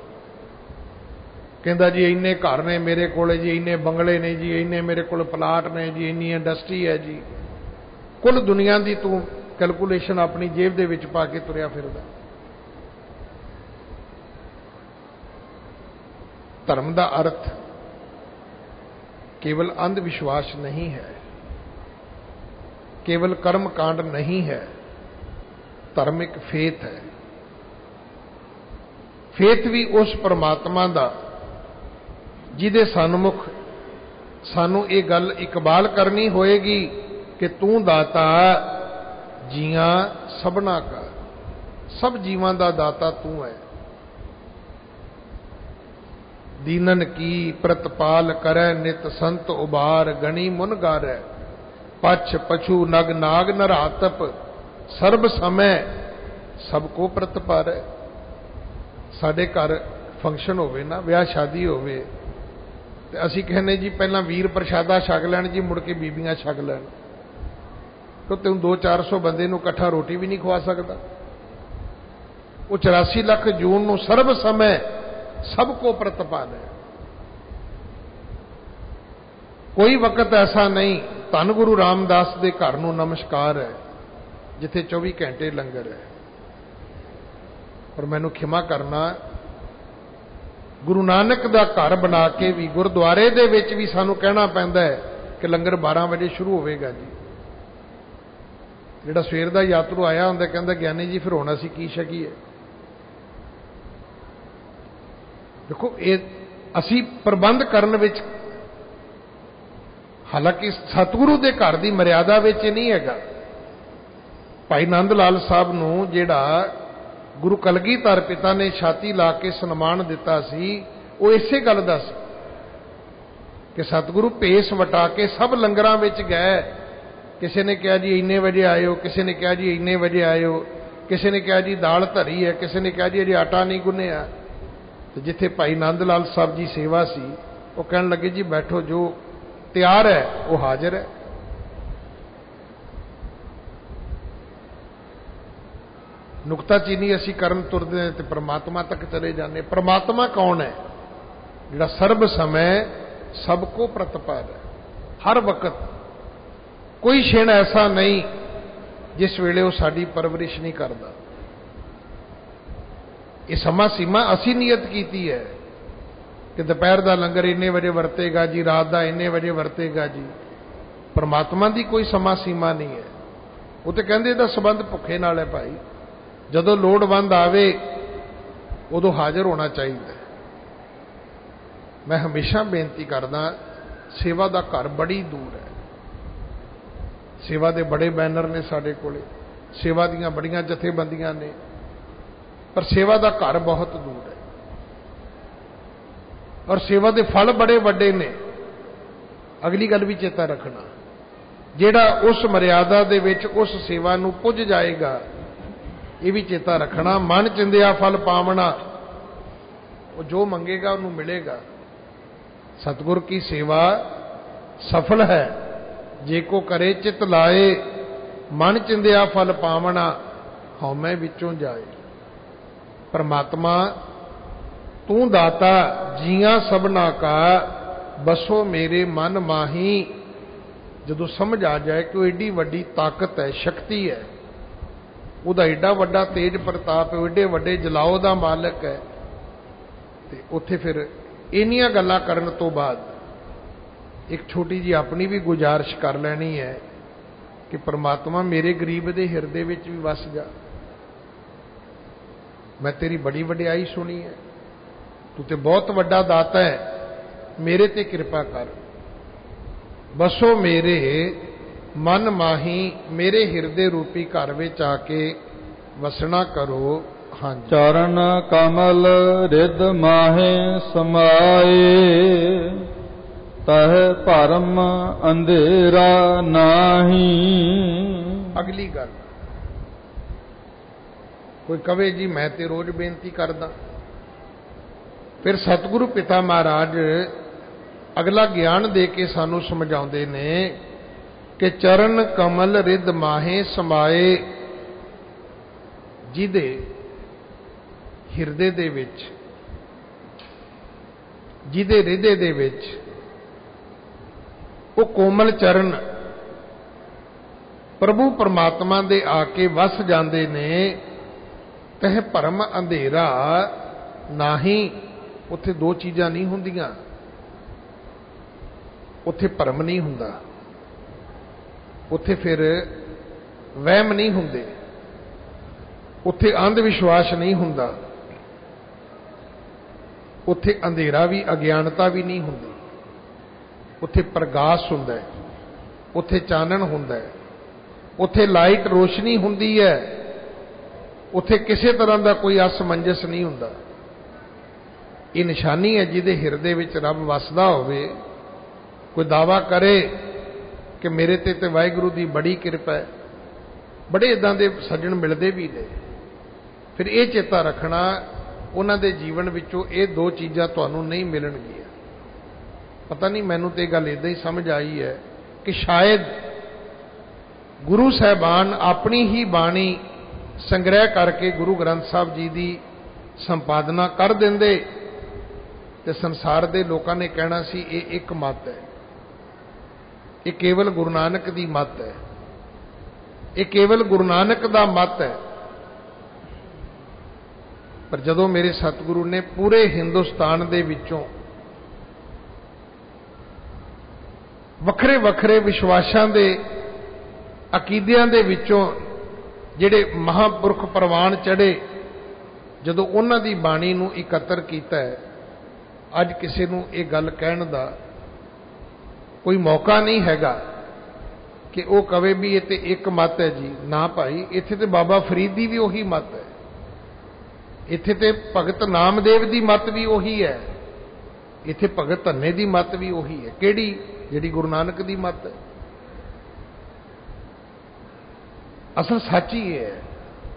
कहता जी इन्ने घर ने मेरे को जी, इन्ने बंगले ने जी, इन्ने मेरे को प्लाट ने जी, इन्नी इंडस्ट्री है जी। कुल दुनिया की तू कैलकुलेशन अपनी जेब दे विच पा के तुरया फिरदा। धर्म का अर्थ केवल अंधविश्वास नहीं है, केवल कर्म कांड नहीं है। धर्म एक फेथ है। फेथ भी उस परमात्मा का जिहदे सन्मुख सानू ये गल इकबाल करनी होएगी कि तू दाता जियां सबना का, सब जीवां दा दाता तू है। दीनन की प्रतपाल करे नित संत उबार, गणी मुन गारै पछ पछू नग नाग नरातप, सर्ब समय सबको प्रतपारै। साडे घर फंक्शन होवे ना, ब्याह शादी होवे ते असीं कहने जी पहला वीर प्रशादा छक लैण जी, मुड़ के बीबियां छक लैण। तो तैनूं 200-400 बंदे नूं इकट्ठा रोटी भी नहीं खवा सकदा। वो 84 लाख जून नूं सर्ब समय सबको प्रतपाल है। कोई वक्त ऐसा नहीं, धन गुरु रामदास के घर नूं नमस्कार है जिथे 24 घंटे लंगर है। पर मैनू खिमा करना, गुरु नानक का घर बना के भी गुरुद्वारे दे विच भी सानू कहना पैंदा है कि लंगर 12 बजे शुरू होवेगा जी। जिहड़ा सवेर दा यात्रु आया हुंदा कहंदा ज्ञानी जी फिर हुण असीं की छकीए। देखो ये असीं प्रबंध करन विच, हालांकि सतगुरु के घर की मर्यादा विच नहीं हैगा। भाई नंद लाल साहब नूं जिहड़ा गुरु कलगीधर पिता ने छाती ला के सन्मान दिता सी, वो इसे गल दा सी कि सतगुरु भेस वटा के सब लंगरां विच गए। किसी ने कहा जी इन्ने बजे आयो, किसी ने कहा जी इन्ने बजे आयो, किसी ने कहा जी दाल धरी है, किसी ने कहा जी अजे आटा नहीं गुन्निया। तो जिथे भाई नंद लाल साहब जी सेवा सी, वो कहन लगे जी बैठो, जो तैयार है वो हाजिर है। ਨੁਕਤਾਚੀਨੀ ਅਸੀਂ ਕਰਨ ਤੁਰਦੇ ਹਾਂ ਤੇ ਪਰਮਾਤਮਾ ਤੱਕ ਚਲੇ ਜਾਂਦੇ। ਪਰਮਾਤਮਾ ਕੌਣ ਹੈ? ਜਿਹੜਾ ਸਰਬ ਸਮੇਂ ਸਭ ਕੋ ਪ੍ਰਤਪਾਰ ਹੈ। ਹਰ ਵਕਤ ਕੋਈ ਛਿਣ ਐਸਾ ਨਹੀਂ ਜਿਸ ਵੇਲੇ ਉਹ ਸਾਡੀ ਪਰਵਰਿਸ਼ ਨਹੀਂ ਕਰਦਾ। ਇਹ ਸਮਾਂ ਸੀਮਾ ਅਸੀਂ ਨਿਯਤ ਕੀਤੀ ਹੈ ਕਿ ਦੁਪਹਿਰ ਦਾ ਲੰਗਰ ਇੰਨੇ ਵਜੇ ਵਰਤੇਗਾ ਜੀ, ਰਾਤ ਦਾ ਇੰਨੇ ਵਜੇ ਵਰਤੇਗਾ ਜੀ। ਪਰਮਾਤਮਾ ਦੀ ਕੋਈ ਸਮਾਂ ਸੀਮਾ ਨਹੀਂ ਹੈ। ਉਹ ਤੇ ਕਹਿੰਦੇ ਇਹਦਾ ਸੰਬੰਧ ਭੁੱਖੇ ਨਾਲ ਹੈ ਭਾਈ। ਜਦੋਂ ਲੋੜਵੰਦ ਆਵੇ ਉਦੋਂ ਹਾਜ਼ਰ ਹੋਣਾ ਚਾਹੀਦਾ। ਮੈਂ ਹਮੇਸ਼ਾ ਬੇਨਤੀ ਕਰਦਾ, ਸੇਵਾ ਦਾ ਘਰ ਬੜੀ ਦੂਰ ਹੈ। ਸੇਵਾ ਦੇ ਬੜੇ ਬੈਨਰ ਨੇ ਸਾਡੇ ਕੋਲੇ, ਸੇਵਾ ਦੀਆਂ ਬੜੀਆਂ ਜਥੇਬੰਦੀਆਂ ਨੇ, ਪਰ ਸੇਵਾ ਦਾ ਘਰ ਬਹੁਤ ਦੂਰ ਹੈ। ਔਰ ਸੇਵਾ ਦੇ ਫਲ ਬੜੇ ਵੱਡੇ ਨੇ। ਅਗਲੀ ਗੱਲ ਵੀ ਚੇਤਾ ਰੱਖਣਾ, ਜਿਹੜਾ ਉਸ ਮਰਿਆਦਾ ਦੇ ਵਿੱਚ ਉਸ ਸੇਵਾ ਨੂੰ ਪੁੱਜ ਜਾਏਗਾ, ਇਹ ਵੀ ਚੇਤਾ ਰੱਖਣਾ, ਮਨ ਚਿੰਦਿਆ ਫਲ ਪਾਵਣਾ, ਉਹ ਜੋ ਮੰਗੇਗਾ ਉਹਨੂੰ ਮਿਲੇਗਾ। ਸਤਿਗੁਰ ਕੀ ਸੇਵਾ ਸਫਲ ਹੈ ਜੇ ਕੋ ਕਰੇ ਚਿਤ ਲਾਏ, ਮਨ ਚਿੰਦਿਆ ਫਲ ਪਾਵਣਾ, ਹਉਮੈ ਵਿੱਚੋਂ ਜਾਏ। ਪਰਮਾਤਮਾ ਤੂੰ ਦਾਤਾ ਜੀਆਂ ਸਭਨਾ ਕਾ, ਬਸੋ ਮੇਰੇ ਮਨ ਮਾਹੀ। ਜਦੋਂ ਸਮਝ ਆ ਜਾਏ ਕਿ ਉਹ ਏਡੀ ਵੱਡੀ ਤਾਕਤ ਹੈ, ਸ਼ਕਤੀ ਹੈ, ਉਹਦਾ ਏਡਾ ਵੱਡਾ ਤੇਜ ਪ੍ਰਤਾਪ ਹੈ, ਏਡੇ ਵੱਡੇ ਜਲਾਓ ਦਾ ਮਾਲਕ ਹੈ, ਤੇ ਉੱਥੇ ਫਿਰ ਇੰਨੀਆਂ ਗੱਲਾਂ ਕਰਨ ਤੋਂ ਬਾਅਦ ਇੱਕ ਛੋਟੀ ਜੀ ਆਪਣੀ ਵੀ ਗੁਜ਼ਾਰਿਸ਼ ਕਰ ਲੈਣੀ ਹੈ ਕਿ ਪਰਮਾਤਮਾ ਮੇਰੇ ਗਰੀਬ ਦੇ ਹਿਰਦੇ ਵਿੱਚ ਵੀ ਵਸ ਜਾ। ਮੈਂ ਤੇਰੀ ਬੜੀ ਵਡਿਆਈ ਸੁਣੀ ਹੈ, ਤੂੰ ਤੇ ਬਹੁਤ ਵੱਡਾ ਦਾਤਾ ਹੈ, ਮੇਰੇ ਤੇ ਕਿਰਪਾ ਕਰ। ਬਸੋ ਮੇਰੇ ਮਨ ਮਾਹੀ, ਮੇਰੇ ਹਿਰਦੇ ਰੂਪੀ ਘਰ ਵਿੱਚ ਆ ਕੇ ਵਸਣਾ ਕਰੋ। ਹਾਂਜੀ। ਚਰਨ ਕਮਲ ਰਿਦ ਮਾਹੇ ਸਮਾਏ, ਤਹ ਭਰਮ ਅੰਧੇਰਾ ਨਾਹੀ। ਅਗਲੀ ਗੱਲ, ਕੋਈ ਕਵੇ ਜੀ ਮੈਂ ਤੇ ਰੋਜ਼ ਬੇਨਤੀ ਕਰਦਾ, ਫਿਰ ਸਤਿਗੁਰੂ ਪਿਤਾ ਮਹਾਰਾਜ ਅਗਲਾ ਗਿਆਨ ਦੇ ਕੇ ਸਾਨੂੰ ਸਮਝਾਉਂਦੇ ਨੇ ਕਿ ਚਰਨ ਕਮਲ ਰਿਦ ਮਾਹੇ ਸਮਾਏ, ਜਿਹਦੇ ਹਿਰਦੇ ਦੇ ਵਿੱਚ, ਜਿਹਦੇ ਹਿਰਦੇ ਦੇ ਵਿੱਚ ਉਹ ਕੋਮਲ ਚਰਨ ਪ੍ਰਭੂ ਪਰਮਾਤਮਾ ਦੇ ਆ ਕੇ ਵਸ ਜਾਂਦੇ ਨੇ, ਤਹ ਭਰਮ ਅੰਧੇਰਾ ਨਾਹੀ। ਉੱਥੇ ਦੋ ਚੀਜ਼ਾਂ ਨਹੀਂ ਹੁੰਦੀਆਂ, ਉੱਥੇ ਭਰਮ ਨਹੀਂ ਹੁੰਦਾ, ਉੱਥੇ ਫਿਰ ਵਹਿਮ ਨਹੀਂ ਹੁੰਦੇ, ਉੱਥੇ ਅੰਧ ਵਿਸ਼ਵਾਸ ਨਹੀਂ ਹੁੰਦਾ, ਉੱਥੇ ਅੰਧੇਰਾ ਵੀ ਅਗਿਆਨਤਾ ਵੀ ਨਹੀਂ ਹੁੰਦੀ, ਉੱਥੇ ਪ੍ਰਗਾਸ ਹੁੰਦਾ ਹੈ, ਉੱਥੇ ਚਾਨਣ ਹੁੰਦਾ ਹੈ, ਉੱਥੇ ਲਾਈਟ ਰੋਸ਼ਨੀ ਹੁੰਦੀ ਹੈ, ਉੱਥੇ ਕਿਸੇ ਤਰ੍ਹਾਂ ਦਾ ਕੋਈ ਅਸਮੰਜਸ ਨਹੀਂ ਹੁੰਦਾ। ਇਹ ਨਿਸ਼ਾਨੀ ਹੈ ਜਿਹਦੇ ਹਿਰਦੇ ਵਿੱਚ ਰੱਬ ਵਸਦਾ ਹੋਵੇ। ਕੋਈ ਦਾਵਾ ਕਰੇ ਕਿ ਮੇਰੇ ਤੇ ਵਾਹਿਗੁਰੂ ਦੀ ਬੜੀ ਕਿਰਪਾ ਹੈ, ਬੜੇ ਇਦਾਂ ਦੇ ਸੱਜਣ ਮਿਲਦੇ ਵੀ ਨੇ। ਫਿਰ ਇਹ ਚੇਤਾ ਰੱਖਣਾ, ਉਹਨਾਂ ਦੇ ਜੀਵਨ ਵਿੱਚੋਂ ਇਹ ਦੋ ਚੀਜ਼ਾਂ ਤੁਹਾਨੂੰ ਨਹੀਂ ਮਿਲਣਗੀਆਂ। ਪਤਾ ਨਹੀਂ, ਮੈਨੂੰ ਤੇ ਇਹ ਗੱਲ ਇਦਾਂ ਹੀ ਸਮਝ ਆਈ ਹੈ ਕਿ ਸ਼ਾਇਦ ਗੁਰੂ ਸਾਹਿਬਾਨ ਆਪਣੀ ਹੀ ਬਾਣੀ ਸੰਗ੍ਰਹਿ ਕਰਕੇ ਗੁਰੂ ਗ੍ਰੰਥ ਸਾਹਿਬ ਜੀ ਦੀ ਸੰਪਾਦਨਾ ਕਰ ਦਿੰਦੇ ਤੇ ਸੰਸਾਰ ਦੇ ਲੋਕਾਂ ਨੇ ਕਹਿਣਾ ਸੀ ਇਹ ਇੱਕ ਮੱਤ ਹੈ, ਇਹ ਕੇਵਲ ਗੁਰੂ ਨਾਨਕ ਦੀ ਮੱਤ ਹੈ, ਇਹ ਕੇਵਲ ਗੁਰੂ ਨਾਨਕ ਦਾ ਮੱਤ ਹੈ। ਪਰ ਜਦੋਂ ਮੇਰੇ ਸਤਿਗੁਰੂ ਨੇ ਪੂਰੇ ਹਿੰਦੁਸਤਾਨ ਦੇ ਵਿੱਚੋਂ ਵੱਖਰੇ ਵੱਖਰੇ ਵਿਸ਼ਵਾਸਾਂ ਦੇ ਅਕੀਦਿਆਂ ਦੇ ਵਿੱਚੋਂ ਜਿਹੜੇ ਮਹਾਂਪੁਰਖ ਪ੍ਰਵਾਨ ਚੜ੍ਹੇ, ਜਦੋਂ ਉਹਨਾਂ ਦੀ ਬਾਣੀ ਨੂੰ ਇਕੱਤਰ ਕੀਤਾ ਹੈ, ਅੱਜ ਕਿਸੇ ਨੂੰ ਇਹ ਗੱਲ ਕਹਿਣ ਦਾ ਕੋਈ ਮੌਕਾ ਨਹੀਂ ਹੈਗਾ ਕਿ ਉਹ ਕਵੇ ਵੀ ਇਹ ਤੇ ਇੱਕ ਮੱਤ ਹੈ ਜੀ। ਨਾ ਭਾਈ, ਇੱਥੇ ਤੇ ਬਾਬਾ ਫਰੀਦ ਦੀ ਵੀ ਉਹੀ ਮੱਤ ਹੈ, ਇੱਥੇ ਤੇ ਭਗਤ ਨਾਮਦੇਵ ਦੀ ਮੱਤ ਵੀ ਉਹੀ ਹੈ, ਇੱਥੇ ਭਗਤ ਧੰਨੇ ਦੀ ਮੱਤ ਵੀ ਉਹੀ ਹੈ। ਕਿਹੜੀ? ਜਿਹੜੀ ਗੁਰੂ ਨਾਨਕ ਦੀ ਮੱਤ ਹੈ। ਅਸਲ ਸੱਚ ਹੀ ਇਹ ਹੈ,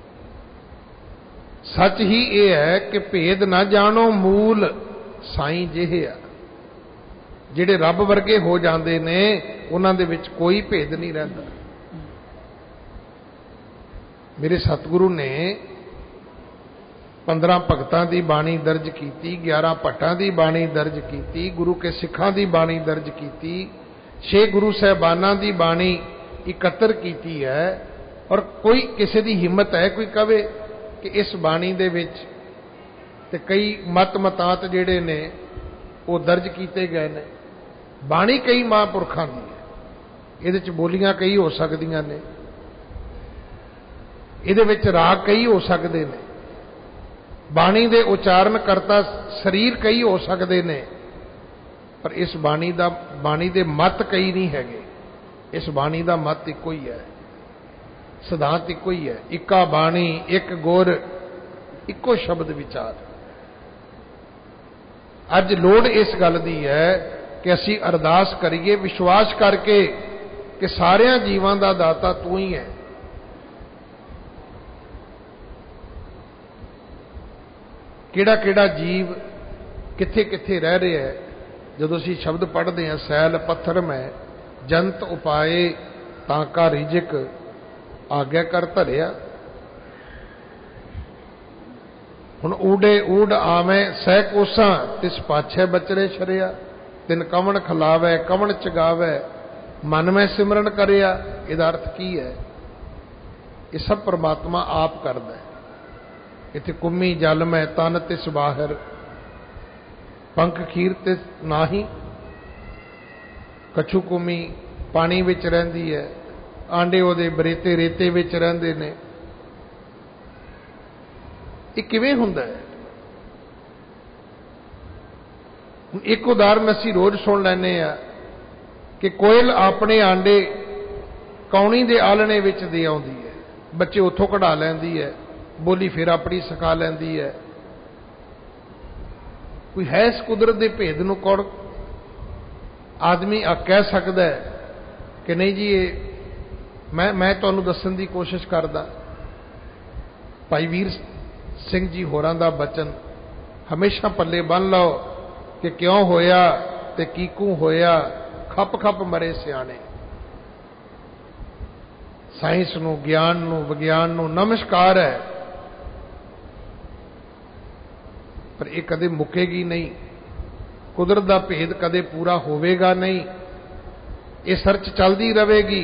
ਸੱਚ ਹੀ ਇਹ ਹੈ ਕਿ ਭੇਦ ਨਾ ਜਾਣੋ ਮੂਲ ਸਾਈਂ ਜਿਹਾ। ਜਿਹੜੇ ਰੱਬ ਵਰਗੇ ਹੋ ਜਾਂਦੇ ਨੇ ਉਹਨਾਂ ਦੇ ਵਿੱਚ ਕੋਈ ਭੇਦ ਨਹੀਂ ਰਹਿੰਦਾ। ਮੇਰੇ ਸਤਿਗੁਰੂ ਨੇ 15 ਭਗਤਾਂ ਦੀ ਬਾਣੀ ਦਰਜ ਕੀਤੀ, 11 ਭੱਟਾਂ ਦੀ ਬਾਣੀ ਦਰਜ ਕੀਤੀ, ਗੁਰੂ ਕੇ ਸਿੱਖਾਂ ਦੀ ਬਾਣੀ ਦਰਜ ਕੀਤੀ, 6 ਗੁਰੂ ਸਾਹਿਬਾਨਾਂ ਦੀ ਬਾਣੀ ਇਕੱਤਰ ਕੀਤੀ ਹੈ। ਔਰ ਕੋਈ ਕਿਸੇ ਦੀ ਹਿੰਮਤ ਹੈ ਕੋਈ ਕਵੇ ਕਿ ਇਸ ਬਾਣੀ ਦੇ ਵਿੱਚ ਤੇ ਕਈ ਮਤ ਮਤਾਂਤ ਜਿਹੜੇ ਨੇ ਉਹ ਦਰਜ ਕੀਤੇ ਗਏ ਨੇ। ਬਾਣੀ ਕਈ ਮਹਾਂਪੁਰਖਾਂ ਦੀ ਹੈ, ਇਹਦੇ ਚ ਬੋਲੀਆਂ ਕਈ ਹੋ ਸਕਦੀਆਂ ਨੇ, ਇਹਦੇ ਵਿੱਚ ਰਾਗ ਕਈ ਹੋ ਸਕਦੇ ਨੇ, ਬਾਣੀ ਦੇ ਉਚਾਰਨ ਕਰਤਾ ਸਰੀਰ ਕਈ ਹੋ ਸਕਦੇ ਨੇ, ਪਰ ਇਸ ਬਾਣੀ ਦੇ ਮਤ ਕਈ ਨਹੀਂ ਹੈਗੇ। ਇਸ ਬਾਣੀ ਦਾ ਮਤ ਇੱਕੋ ਹੀ ਹੈ, ਸਿਧਾਂਤ ਇੱਕੋ ਹੀ ਹੈ। ਇੱਕਾ ਬਾਣੀ ਇੱਕ ਗੁਰ ਇੱਕੋ ਸ਼ਬਦ ਵਿਚਾਰ। ਅੱਜ ਲੋੜ ਇਸ ਗੱਲ ਦੀ ਹੈ ਕਿ ਅਸੀਂ ਅਰਦਾਸ ਕਰੀਏ ਵਿਸ਼ਵਾਸ ਕਰਕੇ ਕਿ ਸਾਰਿਆਂ ਜੀਵਾਂ ਦਾ ਦਾਤਾ ਤੂੰ ਹੀ ਹੈ। ਕਿਹੜਾ ਕਿਹੜਾ ਜੀਵ ਕਿੱਥੇ ਕਿੱਥੇ ਰਹਿ ਰਿਹਾ ਹੈ। ਜਦੋਂ ਅਸੀਂ ਸ਼ਬਦ ਪੜ੍ਹਦੇ ਹਾਂ, ਸੈਲ ਪੱਥਰ ਮੈਂ ਜੰਤ ਉਪਾਏ ਤਾਂ ਕਾ ਰਿਜਕ ਆਗਿਆ ਕਰ ਧਰਿਆ। ਹੁਣ ਊੜੇ ਊੜ ਆਵੇਂ ਸਹਿ ਕੋਸਾਂ ਤਿਸ ਪਾਛੇ ਬਚਰੇ ਛਰਿਆ। ਤਿਨ ਕਵਣ ਖਲਾਵੇ ਕਵਣ ਚਗਾਵੇ ਮਨ ਮੈਂ ਸਿਮਰਨ ਕਰਿਆ। ਇਹਦਾ ਅਰਥ ਕੀ ਹੈ? ਇਹ ਸਭ ਪਰਮਾਤਮਾ ਆਪ ਕਰਦਾ ਹੈ। इथे कुम्मी जल में तन तिस बाहर पंख खीर तिस नाही। कछु कुम्मी पानी विच रहिंदी है, आंडे ओदे बरेते रेते विच रहिंदे ने। ये किवें हुंदा है? एक उदाहरण असीं रोज सुन लैने आ कि कोयल अपने आंडे कौणी दे आलणे विच दे आउंदी है, बच्चे उत्थों कढ़ा लैंदी है, बोली फिर अपनी सिखा लैंदी है। कोई है इस कुदरत के भेद नूं कौन आदमी कह सकता है कि नहीं जी ये मैं तुहानूं दस्सण की कोशिश करदा। भाई वीर सिंह जी होरां दा बचन हमेशा पल्ले बन लो कि क्यों होया ते कीकू होया, खप खप मरे सियाणे। साइंस नूं, ज्ञान नूं, विज्ञान नूं नमस्कार है, पर यह कदे मुकेगी नहीं। कुदरत का भेद कदे पूरा होवेगा नहीं। ये सर्च चलती रहेगी।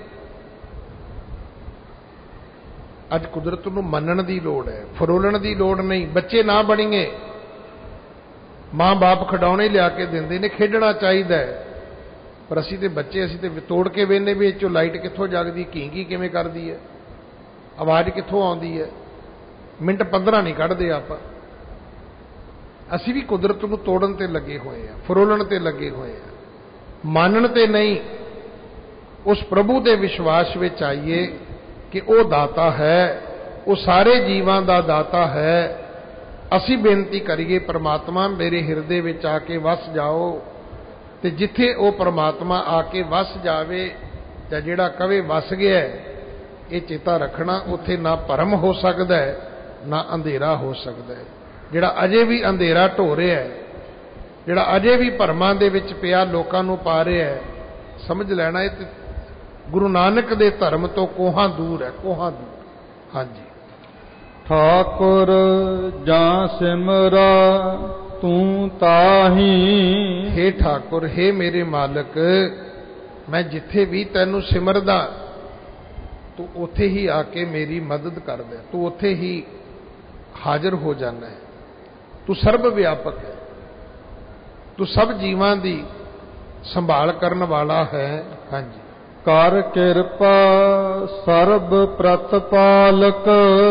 अज कुदरत नूं मनण दी लोड़ है, फरोलण दी लोड़ नहीं। बच्चे ना बणीए, मां बाप खिडौने लिया के देंदे ने, खेडना चाहिए, पर असीं ते बच्चे असीं ते तोड़ के वेने भी इचों लाइट कित्थों जगदी, घींगी किवें करदी है, आवाज़ कित्थों आउंदी है, मिंट 15 नहीं कढ़दे आपां। असी भी कुदरत को तोड़न ते लगे हुए हैं, फरोलण ते लगे हुए हैं, मानण ते नहीं। उस प्रभु के विश्वास विच आइए कि वह दाता है, वो सारे जीवां दा दाता है। असी बेनती करिए परमात्मा मेरे हिरदे विच आके वस जाओ, ते जिथे वो परमात्मा आके वस जावे जां जिहड़ा कवे वस गया, ये चेता रखना उत्थे ना भरम हो सकता है ना अंधेरा हो सकता है। जिहड़ा अजे भी अंधेरा ढो रहा है, जिहड़ा अजे भी भरमां दे विच पिया लोकां नूं पा रहा है, समझ लैना है ते गुरु नानक दे धर्म तो कोहां दूर है, कोहां दूर। हाँ जी। ठाकुर जां सिमरा तू ताही। हे ठाकुर, हे मेरे मालिक, मैं जिथे भी तैनूं सिमरदा तू उथे ही आके मेरी मदद कर दे, तू उथे ही हाजिर हो जाना है। तू सर्व व्यापक है, तू सब जीवां दी संभाल करने वाला है। हाँ जी। कर कृपा सर्व प्रतपालक,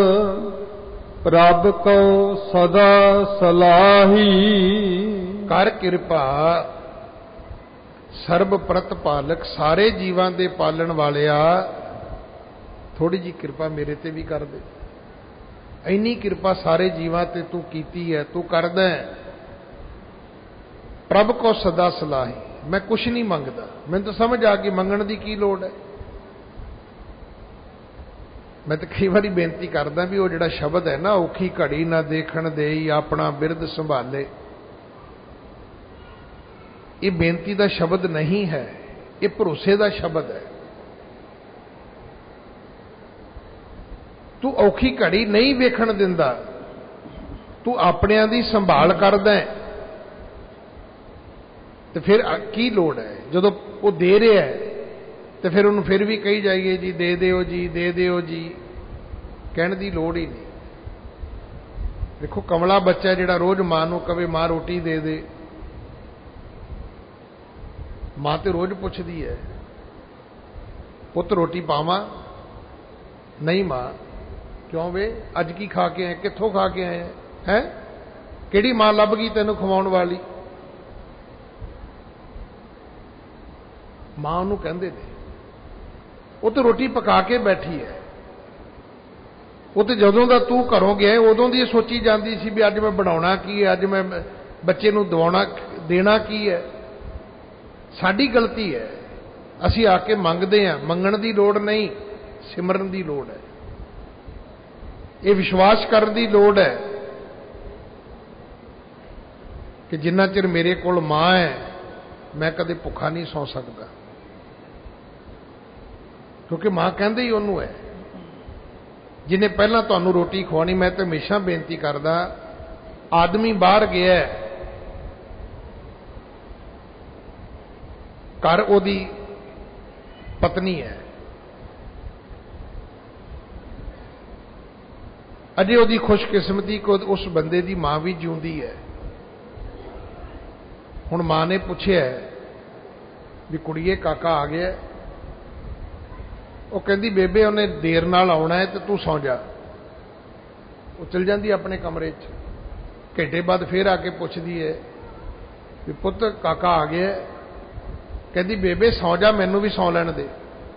प्रभ को सदा सलाही। कर कृपा सर्व प्रतपालक, सारे जीवां दे पालन वालिया, थोड़ी जी कृपा मेरे ते भी कर दे। इन्नी कृपा सारे जीवां ते तू कीती है, तू करदा है। प्रभ को सदा सलाही, मैं कुछ नहीं मंगदा, मैंने तो समझ आ गई मंगण की की लोड़ है। मैं तो कई बार बेनती करदा भी वो जिहड़ा शब्द है ना, औखी घड़ी ना देखण देई अपना बिरद संभाले, ये बेनती का शब्द नहीं है, ये भरोसे का शब्द है। तू औखी घड़ी नहीं वेखण दिंदा, तू अपनिਆਂ ਦੀ संभाल करदा है तो फिर की लोड़ है? जो वो दे रहा है तो फिर उन्होंने फिर भी कही जाइए जी दे दिओ जी, दे दिओ जी, कहने की लोड़ ही नहीं। देखो कमला बच्चा जिहड़ा रोज मां नूं कवे मां रोटी दे दे, मां तो रोज पुछदी है पुत रोटी पावां? नहीं मां। क्यों वे अज की खा के आए? कित्थों खा के आए हैं? किहड़ी मां लभ गई तैनूं खवाउण वाली? मां उहनूं कहंदे ने, वो तो रोटी पका के बैठी है। वो तो जदों दा तू घरों गया उदों दी सोची जाती सी भी अज मैं बनाउणा की है, अज मैं बच्चे नूं दवाउणा देना की है। साडी गलती है, असीं आके मंगदे हां। मंगण दी लोड़ नहीं, सिमरन दी लोड़ है। ये विश्वास करन दी लोड़ है कि जिन्ना चिर मेरे कोल मां है मैं कदे भुखा नहीं सौ सकता, क्योंकि मां कहंदे ही उहनूं है जिन्हें पहला तुहानूं रोटी खवानी। मैं तो हमेशा बेनती करदा, आदमी बाहर गया घर ओदी पत्नी है, अजे ओदी खुशकिस्मती को उस बंदे दी मां भी जिउंदी है। हुण मां ने पुछया भी कुड़िए काका आ गया? वो कहती बेबे उन्हें देर नाल आउणा है तो तू सौ जा। वो चल जाती अपने कमरे च। घंटे बाद फिर आके पुछदी है भी पुत काका आ गया? कहती बेबे सौ जा, मैनू भी सौ लैण दे।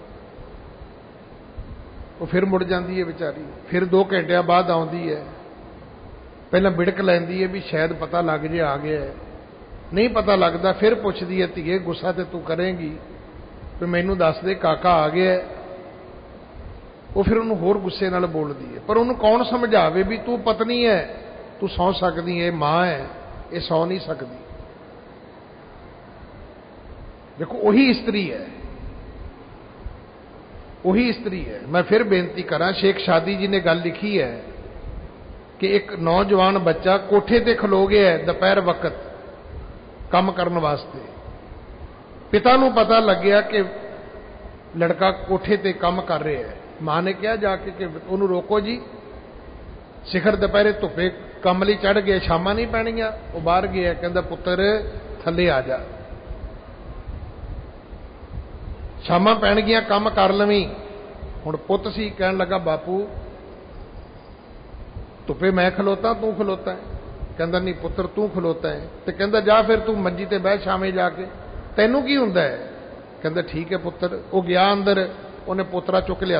वो फिर मुड़ जाती है बेचारी। फिर 2 घंटे बाद आउंदी है, पहला बिड़क लैंदी है भी शायद पता लग जे आ गया है। नहीं पता लगता, फिर पुछदी है धीए गुस्सा तो तू करेंगी भी मैनू दस दे काका आ गया है। वो फिर उन्होंने होर गुस्से नाल बोलदी है, पर उन्होंने कौन समझावे भी तू पत्नी है, तू सौ सकदी है, मां है, ये सौ नहीं सकती। देखो वही स्त्री है, वही स्त्री है। मैं फिर बेनती करा, शेख शादी जी ने गल लिखी है कि एक नौजवान बच्चा कोठे ते खलो गया है दोपहर वक्त काम करने वास्ते। पिता नूं पता लग गया कि लड़का कोठे ते काम कर रहा है। मां ने कहा जाके कि उन्होंने रोको जी, शिखर दोपहरे धुप्पे काम लई चढ़ गए, शामां नहीं पैणियां। वो बाहर गया, कहंदा पुत्र थल्ले आ जा, शामां पैणगियां काम कर लवीं। हुण पुत सी कहण लगा बापू धुप्पे मैं खलोता तू खलोता है? कहंदा नहीं पुत्र तू खलोता है। तो कहंदा जा फिर तू मंजी ते बह शामे जाके, तैनू की हुंदा है? कहंदा ठीक है पुत्र। वो गया अंदर, उन्हें पोतरा चुक लिया,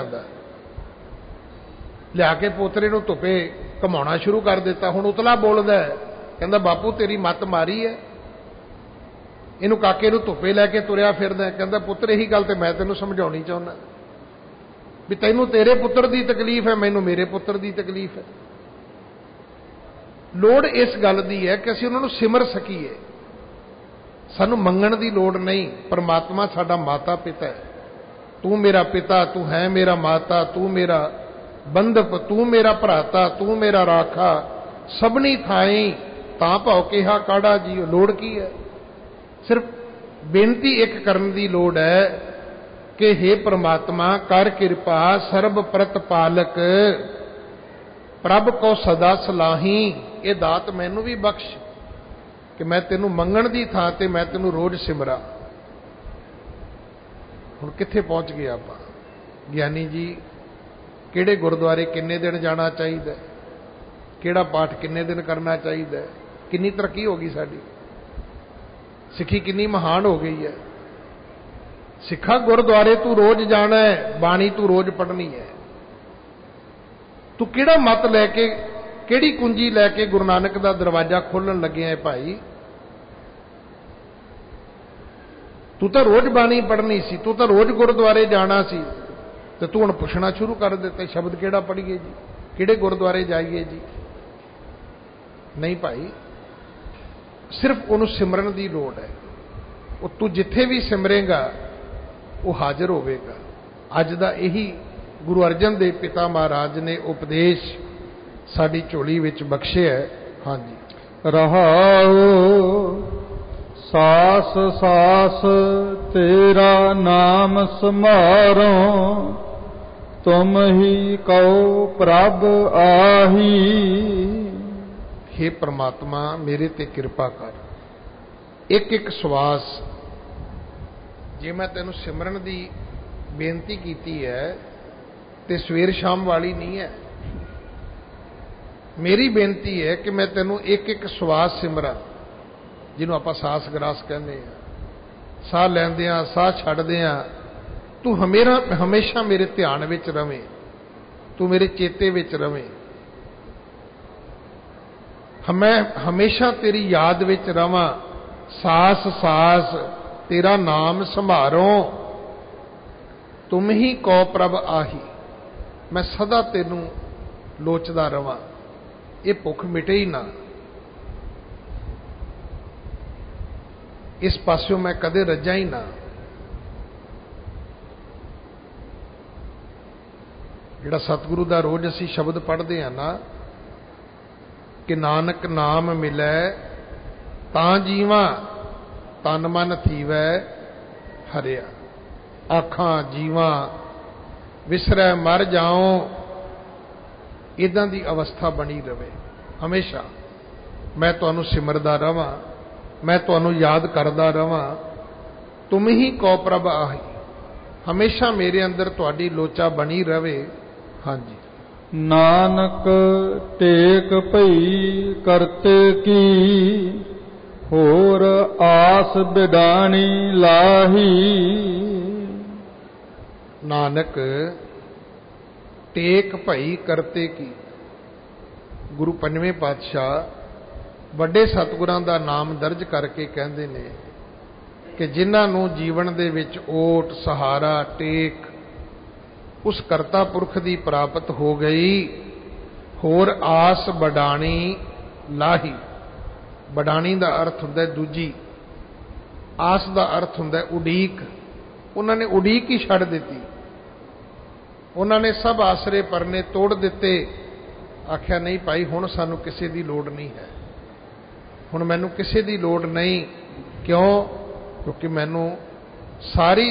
लिया के पोतरे नूं धुप्पे घुमाउणा शुरू कर दिता। हुण उतला बोलदा है, कहंदा बापू तेरी मत मारी है, इनू काके नूं धुप्पे लैके तुरिया फिरदा है। कहंदा पुत्र यही गल ते मैं तैनूं समझाउणी चाहुंदा भी तैनूं तेरे पुत्र दी तकलीफ है, मैनूं मेरे पुत्र दी तकलीफ है। लोड़ इस गल दी है कि असीं उन्हां नूं सिमर सकीए, सानूं मंगण दी लोड़ नहीं। परमात्मा साडा माता पिता है। तू मेरा पिता, तू है मेरा माता, तू मेरा बंधप, तू मेरा भराता, तू मेरा राखा, सबनी थाई तां भाव केहा काड़ा जी। लोड़ की है? सिर्फ बेनती एक करन दी लोड़ है कि हे परमात्मा कर किरपा सर्ब प्रतपालक प्रभ को सदा सलाही। ये दात मैनू भी बख्श कि मैं तेनू मंगण दी थां ते मैं तेनू रोज सिमरा। हुण कित्थे पहुंच गए आपां? ज्ञानी जी किहड़े गुरुद्वारे किन्ने दिन जाना चाहिए, किहड़ा पाठ किन्ने दिन करना चाहिए, किन्नी तरक्की हो गई साडी, सिक्खी किन्नी महान हो गई है। सिखा गुरुद्वारे तू रोज जाना है, बाणी तू रोज पढ़नी है। तू किहड़ा मत लैके किहड़ी कुंजी लैके गुरु नानक दा दरवाजा खोलण लगे है भाई? तू तो रोज बाणी पढ़नी सी, तू तो रोज गुरुद्वारे जाना सी, तो तू हुण पुछना शुरू कर दिता शब्द किहड़ा पढ़िए जी, किहड़े गुरुद्वारे जाइए जी? नहीं भाई, सिर्फ उन्होंने सिमरन की लोड़ है। वो तू जिथे भी सिमरेगा वो हाजिर होवेगा। अज दा यही गुरु अर्जन देव पिता महाराज ने उपदेश साडी झोली विच बख्शे है। हाँ जी। रहाओ सास सास तेरा नाम समारो, तुम ही कहो प्रभ आही। हे परमात्मा मेरे ते कृपा कर। एक एक सवास जे मैं तेनों सिमरन दी बेनती कीती है ते सवेर शाम वाली नहीं है। मेरी बेनती है कि मैं तेनों एक एक सवास सिमरा, जिन्हों आप सास ग्रास कहते हैं, साह लैंदे आ साह छड्डदे आ, तू हमेशा मेरे ध्यान विच रवें, तू मेरे चेते विच रवें, मैं हमेशा तेरी याद विच रवां। सास सास तेरा नाम संभारो, तुम ही कौ प्रभ आही। मैं सदा तेनू लोचदा रवां, ये भुख मिटे ही ना। इस पास्यों मैं कदे रजा ही ना। जिहड़ा सतगुरु दा रोज असीं शब्द पढ़ते हैं ना कि नानक नाम मिलै तां जीवा, तन मन थीवै हरिया। आखां जीवा विसरै मर जाओ, इदां दी अवस्था बनी रवे हमेशा। मैं तुहानू सिमरदा रवां, मैं तुहानू याद करदा रवां। तुम ही कौ प्रभ आही, हमेशा मेरे अंदर तुहाडी लोचा बनी रवे। हाँ जी। नानक टेक भई करते की, होर आस बिडानी लाही। नानक टेक भई करते की। गुरु पंजवें पातशाह वड्डे सतगुरां दा नाम दर्ज करके कहंदे ने कि जिन्हां नूं जीवन दे विच ओट सहारा टेक उस करता पुरख दी प्राप्त हो गई, होर आस बडाणी लाही। बडाणी दा अर्थ हुंदा है दूजी, आस दा अर्थ हुंदा है उडीक। उन्होंने उडीक ही छड़ दिती, उन्होंने सब आसरे परने तोड़ दिते। आख्या नहीं भाई हुण सानू किसी दी लोड़ नहीं है, हुण मैनू किसी दी लोड़ नहीं। क्यों? क्योंकि मैनू सारी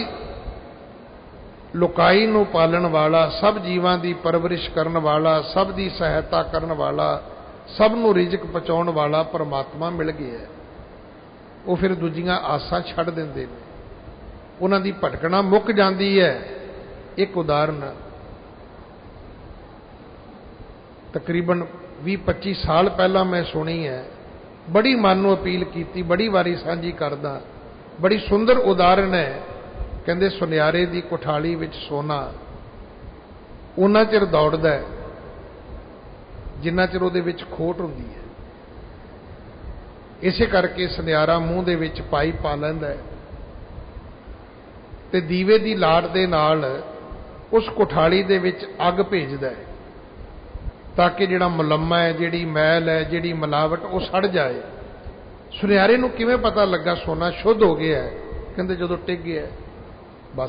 लुकाई नू पालन वाला, सब जीवां दी परवरिश करन वाला, सब दी सहायता करन वाला, सब नू रिजक पहुँचाउण वाला परमात्मा मिल गया है। वो फिर दूजियां आसां छड़ दिंदे ने, उन्हां दी भटकना मुक जांदी है। एक उदाहरण तकरीबन 20-25 साल पहला मैं सुनी है, बड़ी मन नू अपील की, बड़ी वारी सांझी करदा। बड़ी सुंदर उदाहरण है। कहंदे सुनियारे दी कोठाली विच सोना उन्ना चिर दौड़दा है जिन्ना चिर उहदे विच खोट हुंदी है। इसे करके सुनियारा मूँह दे विच पाई पा लैंदा है ते दीवे दी लाट दे नाल उस कोठाली दे विच अग भेजदा है ताकि जिहड़ा मुलम्मा है, जिहड़ी मैल है, जिहड़ी मिलावट वो सड़ जाए। सुनियारे नूं किवें पता लगा सोना शुद्ध हो गया है? कहंदे जदों टिक गया बस।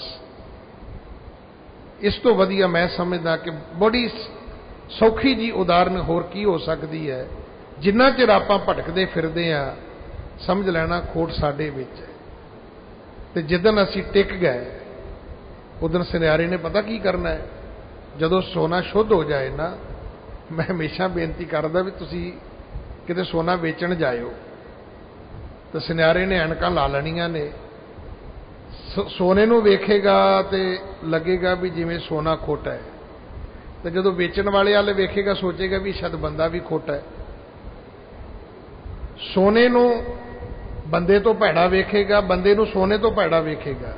इस तो वधिया मैं समझदा कि बड़ी सौखी जी उदाहरण होर की हो सकती है। जिन्ना चिर आपां भटकदे फिरदे आ समझ लेना खोट साडे विच है, ते जिदन असीं टिक गए उदन सुनियारे ने पता की करना है। जदों सोना शुद्ध हो जाए ना, मैं हमेशा बेनती करदा भी तुसीं किते सोना वेचण जाओ तो सुनियारे ने ऐनकां ला लैणियां ने, सोने नूं वेखेगा तो लगेगा भी जिवें सोना खोटा है, तो जदों वेचण वाले वाले वेखेगा सोचेगा भी शायद बंदा भी खोटा है। सोने नूं बंदे तो भैड़ा वेखेगा, बंदे नूं सोने तो भैड़ा वेखेगा।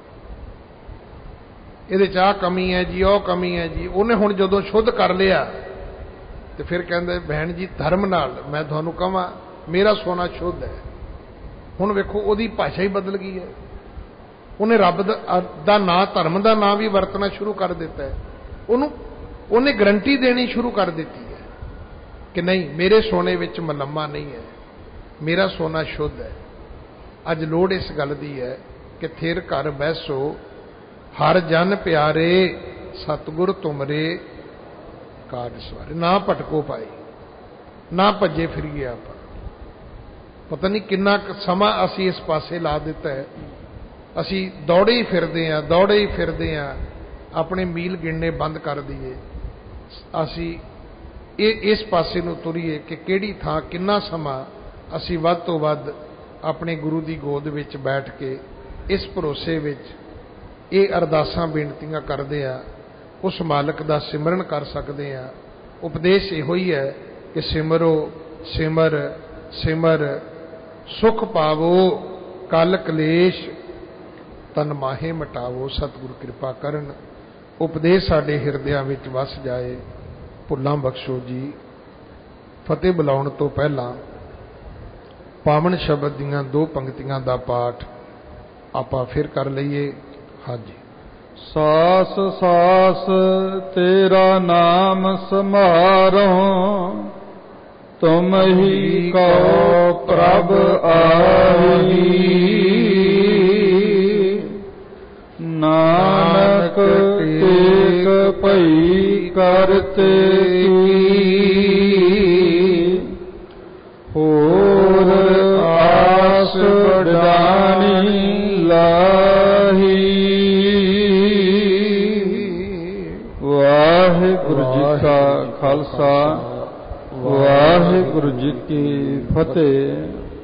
इहदे च आह कमी है जी, ओह कमी है जी। उन्हें हुण जदों शुद्ध कर लिया तो फिर कहंदे बहन जी धर्म नाल मैं तुहानूं कहां मेरा सोना शुद्ध है। हुण वेखो उहदी भाषा ही बदल गई है। उन्हें रब दा नां, धर्म का नां भी वरतना शुरू कर दिता है। उन्हें गारंटी देनी शुरू कर दी है कि नहीं मेरे सोने विच मलम्मा नहीं है, मेरा सोना शुद्ध है। अज लोड़ इस गल दी है कि थिर घर बैसो हर जन प्यारे, सतगुर तुमरे काज सवारे। ना भटको पाई। ਨਾ ਭੱਜੇ ਫਿਰੀਏ ਆਪਾਂ। ਪਤਾ ਨਹੀਂ ਕਿੰਨਾ ਸਮਾਂ ਅਸੀਂ ਇਸ ਪਾਸੇ ਲਾ ਦਿੱਤਾ ਹੈ। ਅਸੀਂ ਦੌੜੇ ਹੀ ਫਿਰਦੇ ਹਾਂ, ਆਪਣੇ ਮੀਲ ਗਿਣਨੇ ਬੰਦ ਕਰ ਦਈਏ। ਅਸੀਂ ਇਸ ਪਾਸੇ ਨੂੰ ਤੁਰੀਏ ਕਿ ਕਿਹੜੀ ਥਾਂ ਕਿੰਨਾ ਸਮਾਂ ਅਸੀਂ ਵੱਧ ਤੋਂ ਵੱਧ ਆਪਣੇ ਗੁਰੂ ਦੀ ਗੋਦ ਵਿੱਚ ਬੈਠ ਕੇ ਇਸ ਭਰੋਸੇ ਵਿੱਚ ਇਹ ਅਰਦਾਸਾਂ ਬੇਨਤੀਆਂ ਕਰਦੇ ਆ, ਉਸ ਮਾਲਕ ਦਾ ਸਿਮਰਨ ਕਰ ਸਕਦੇ ਹਾਂ। ਉਪਦੇਸ਼ ਇਹੋ ਹੀ ਹੈ ਕਿ ਸਿਮਰੋ ਸਿਮਰ ਸਿਮਰ ਸੁਖ ਪਾਵੋ ਕਲ ਕਲੇਸ਼ ਤਨ ਮਾਹੇ ਮਟਾਵੋ। ਸਤਿਗੁਰੂ ਕਿਰਪਾ ਕਰਨ, ਉਪਦੇਸ਼ ਸਾਡੇ ਹਿਰਦਿਆਂ ਵਿੱਚ ਵਸ ਜਾਏ। ਭੁੱਲਾਂ ਬਖਸ਼ੋ ਜੀ। ਫਤਿਹ ਬੁਲਾਉਣ ਤੋਂ ਪਹਿਲਾਂ ਪਾਵਨ ਸ਼ਬਦ ਦੀਆਂ 2 ਪੰਕਤੀਆਂ ਦਾ ਪਾਠ ਆਪਾਂ ਫਿਰ ਕਰ ਲਈਏ। ਹਾਂਜੀ। ਸਾਸ ਸਾਸ ਤੇਰਾ ਨਾਮ ਸਮਾਰੋ, ਤੁਮ ਹੀ ਕਉ ਪ੍ਰਭ ਆਹੀ। ਨਾਨਕ ਟੇਕ ਭਈ ਕਰਤੇ ਕੀ, ਹੋਰ ਆਸ ਬਡਾਣੀ ਲਾਹੀ। ਵਾਹਿਗੁਰੂ ਜੀ ਕਾ ਖਾਲਸਾ, ਵਾਹਿਗੁਰੂ ਜੀ ਕੀ ਫਤਿਹ।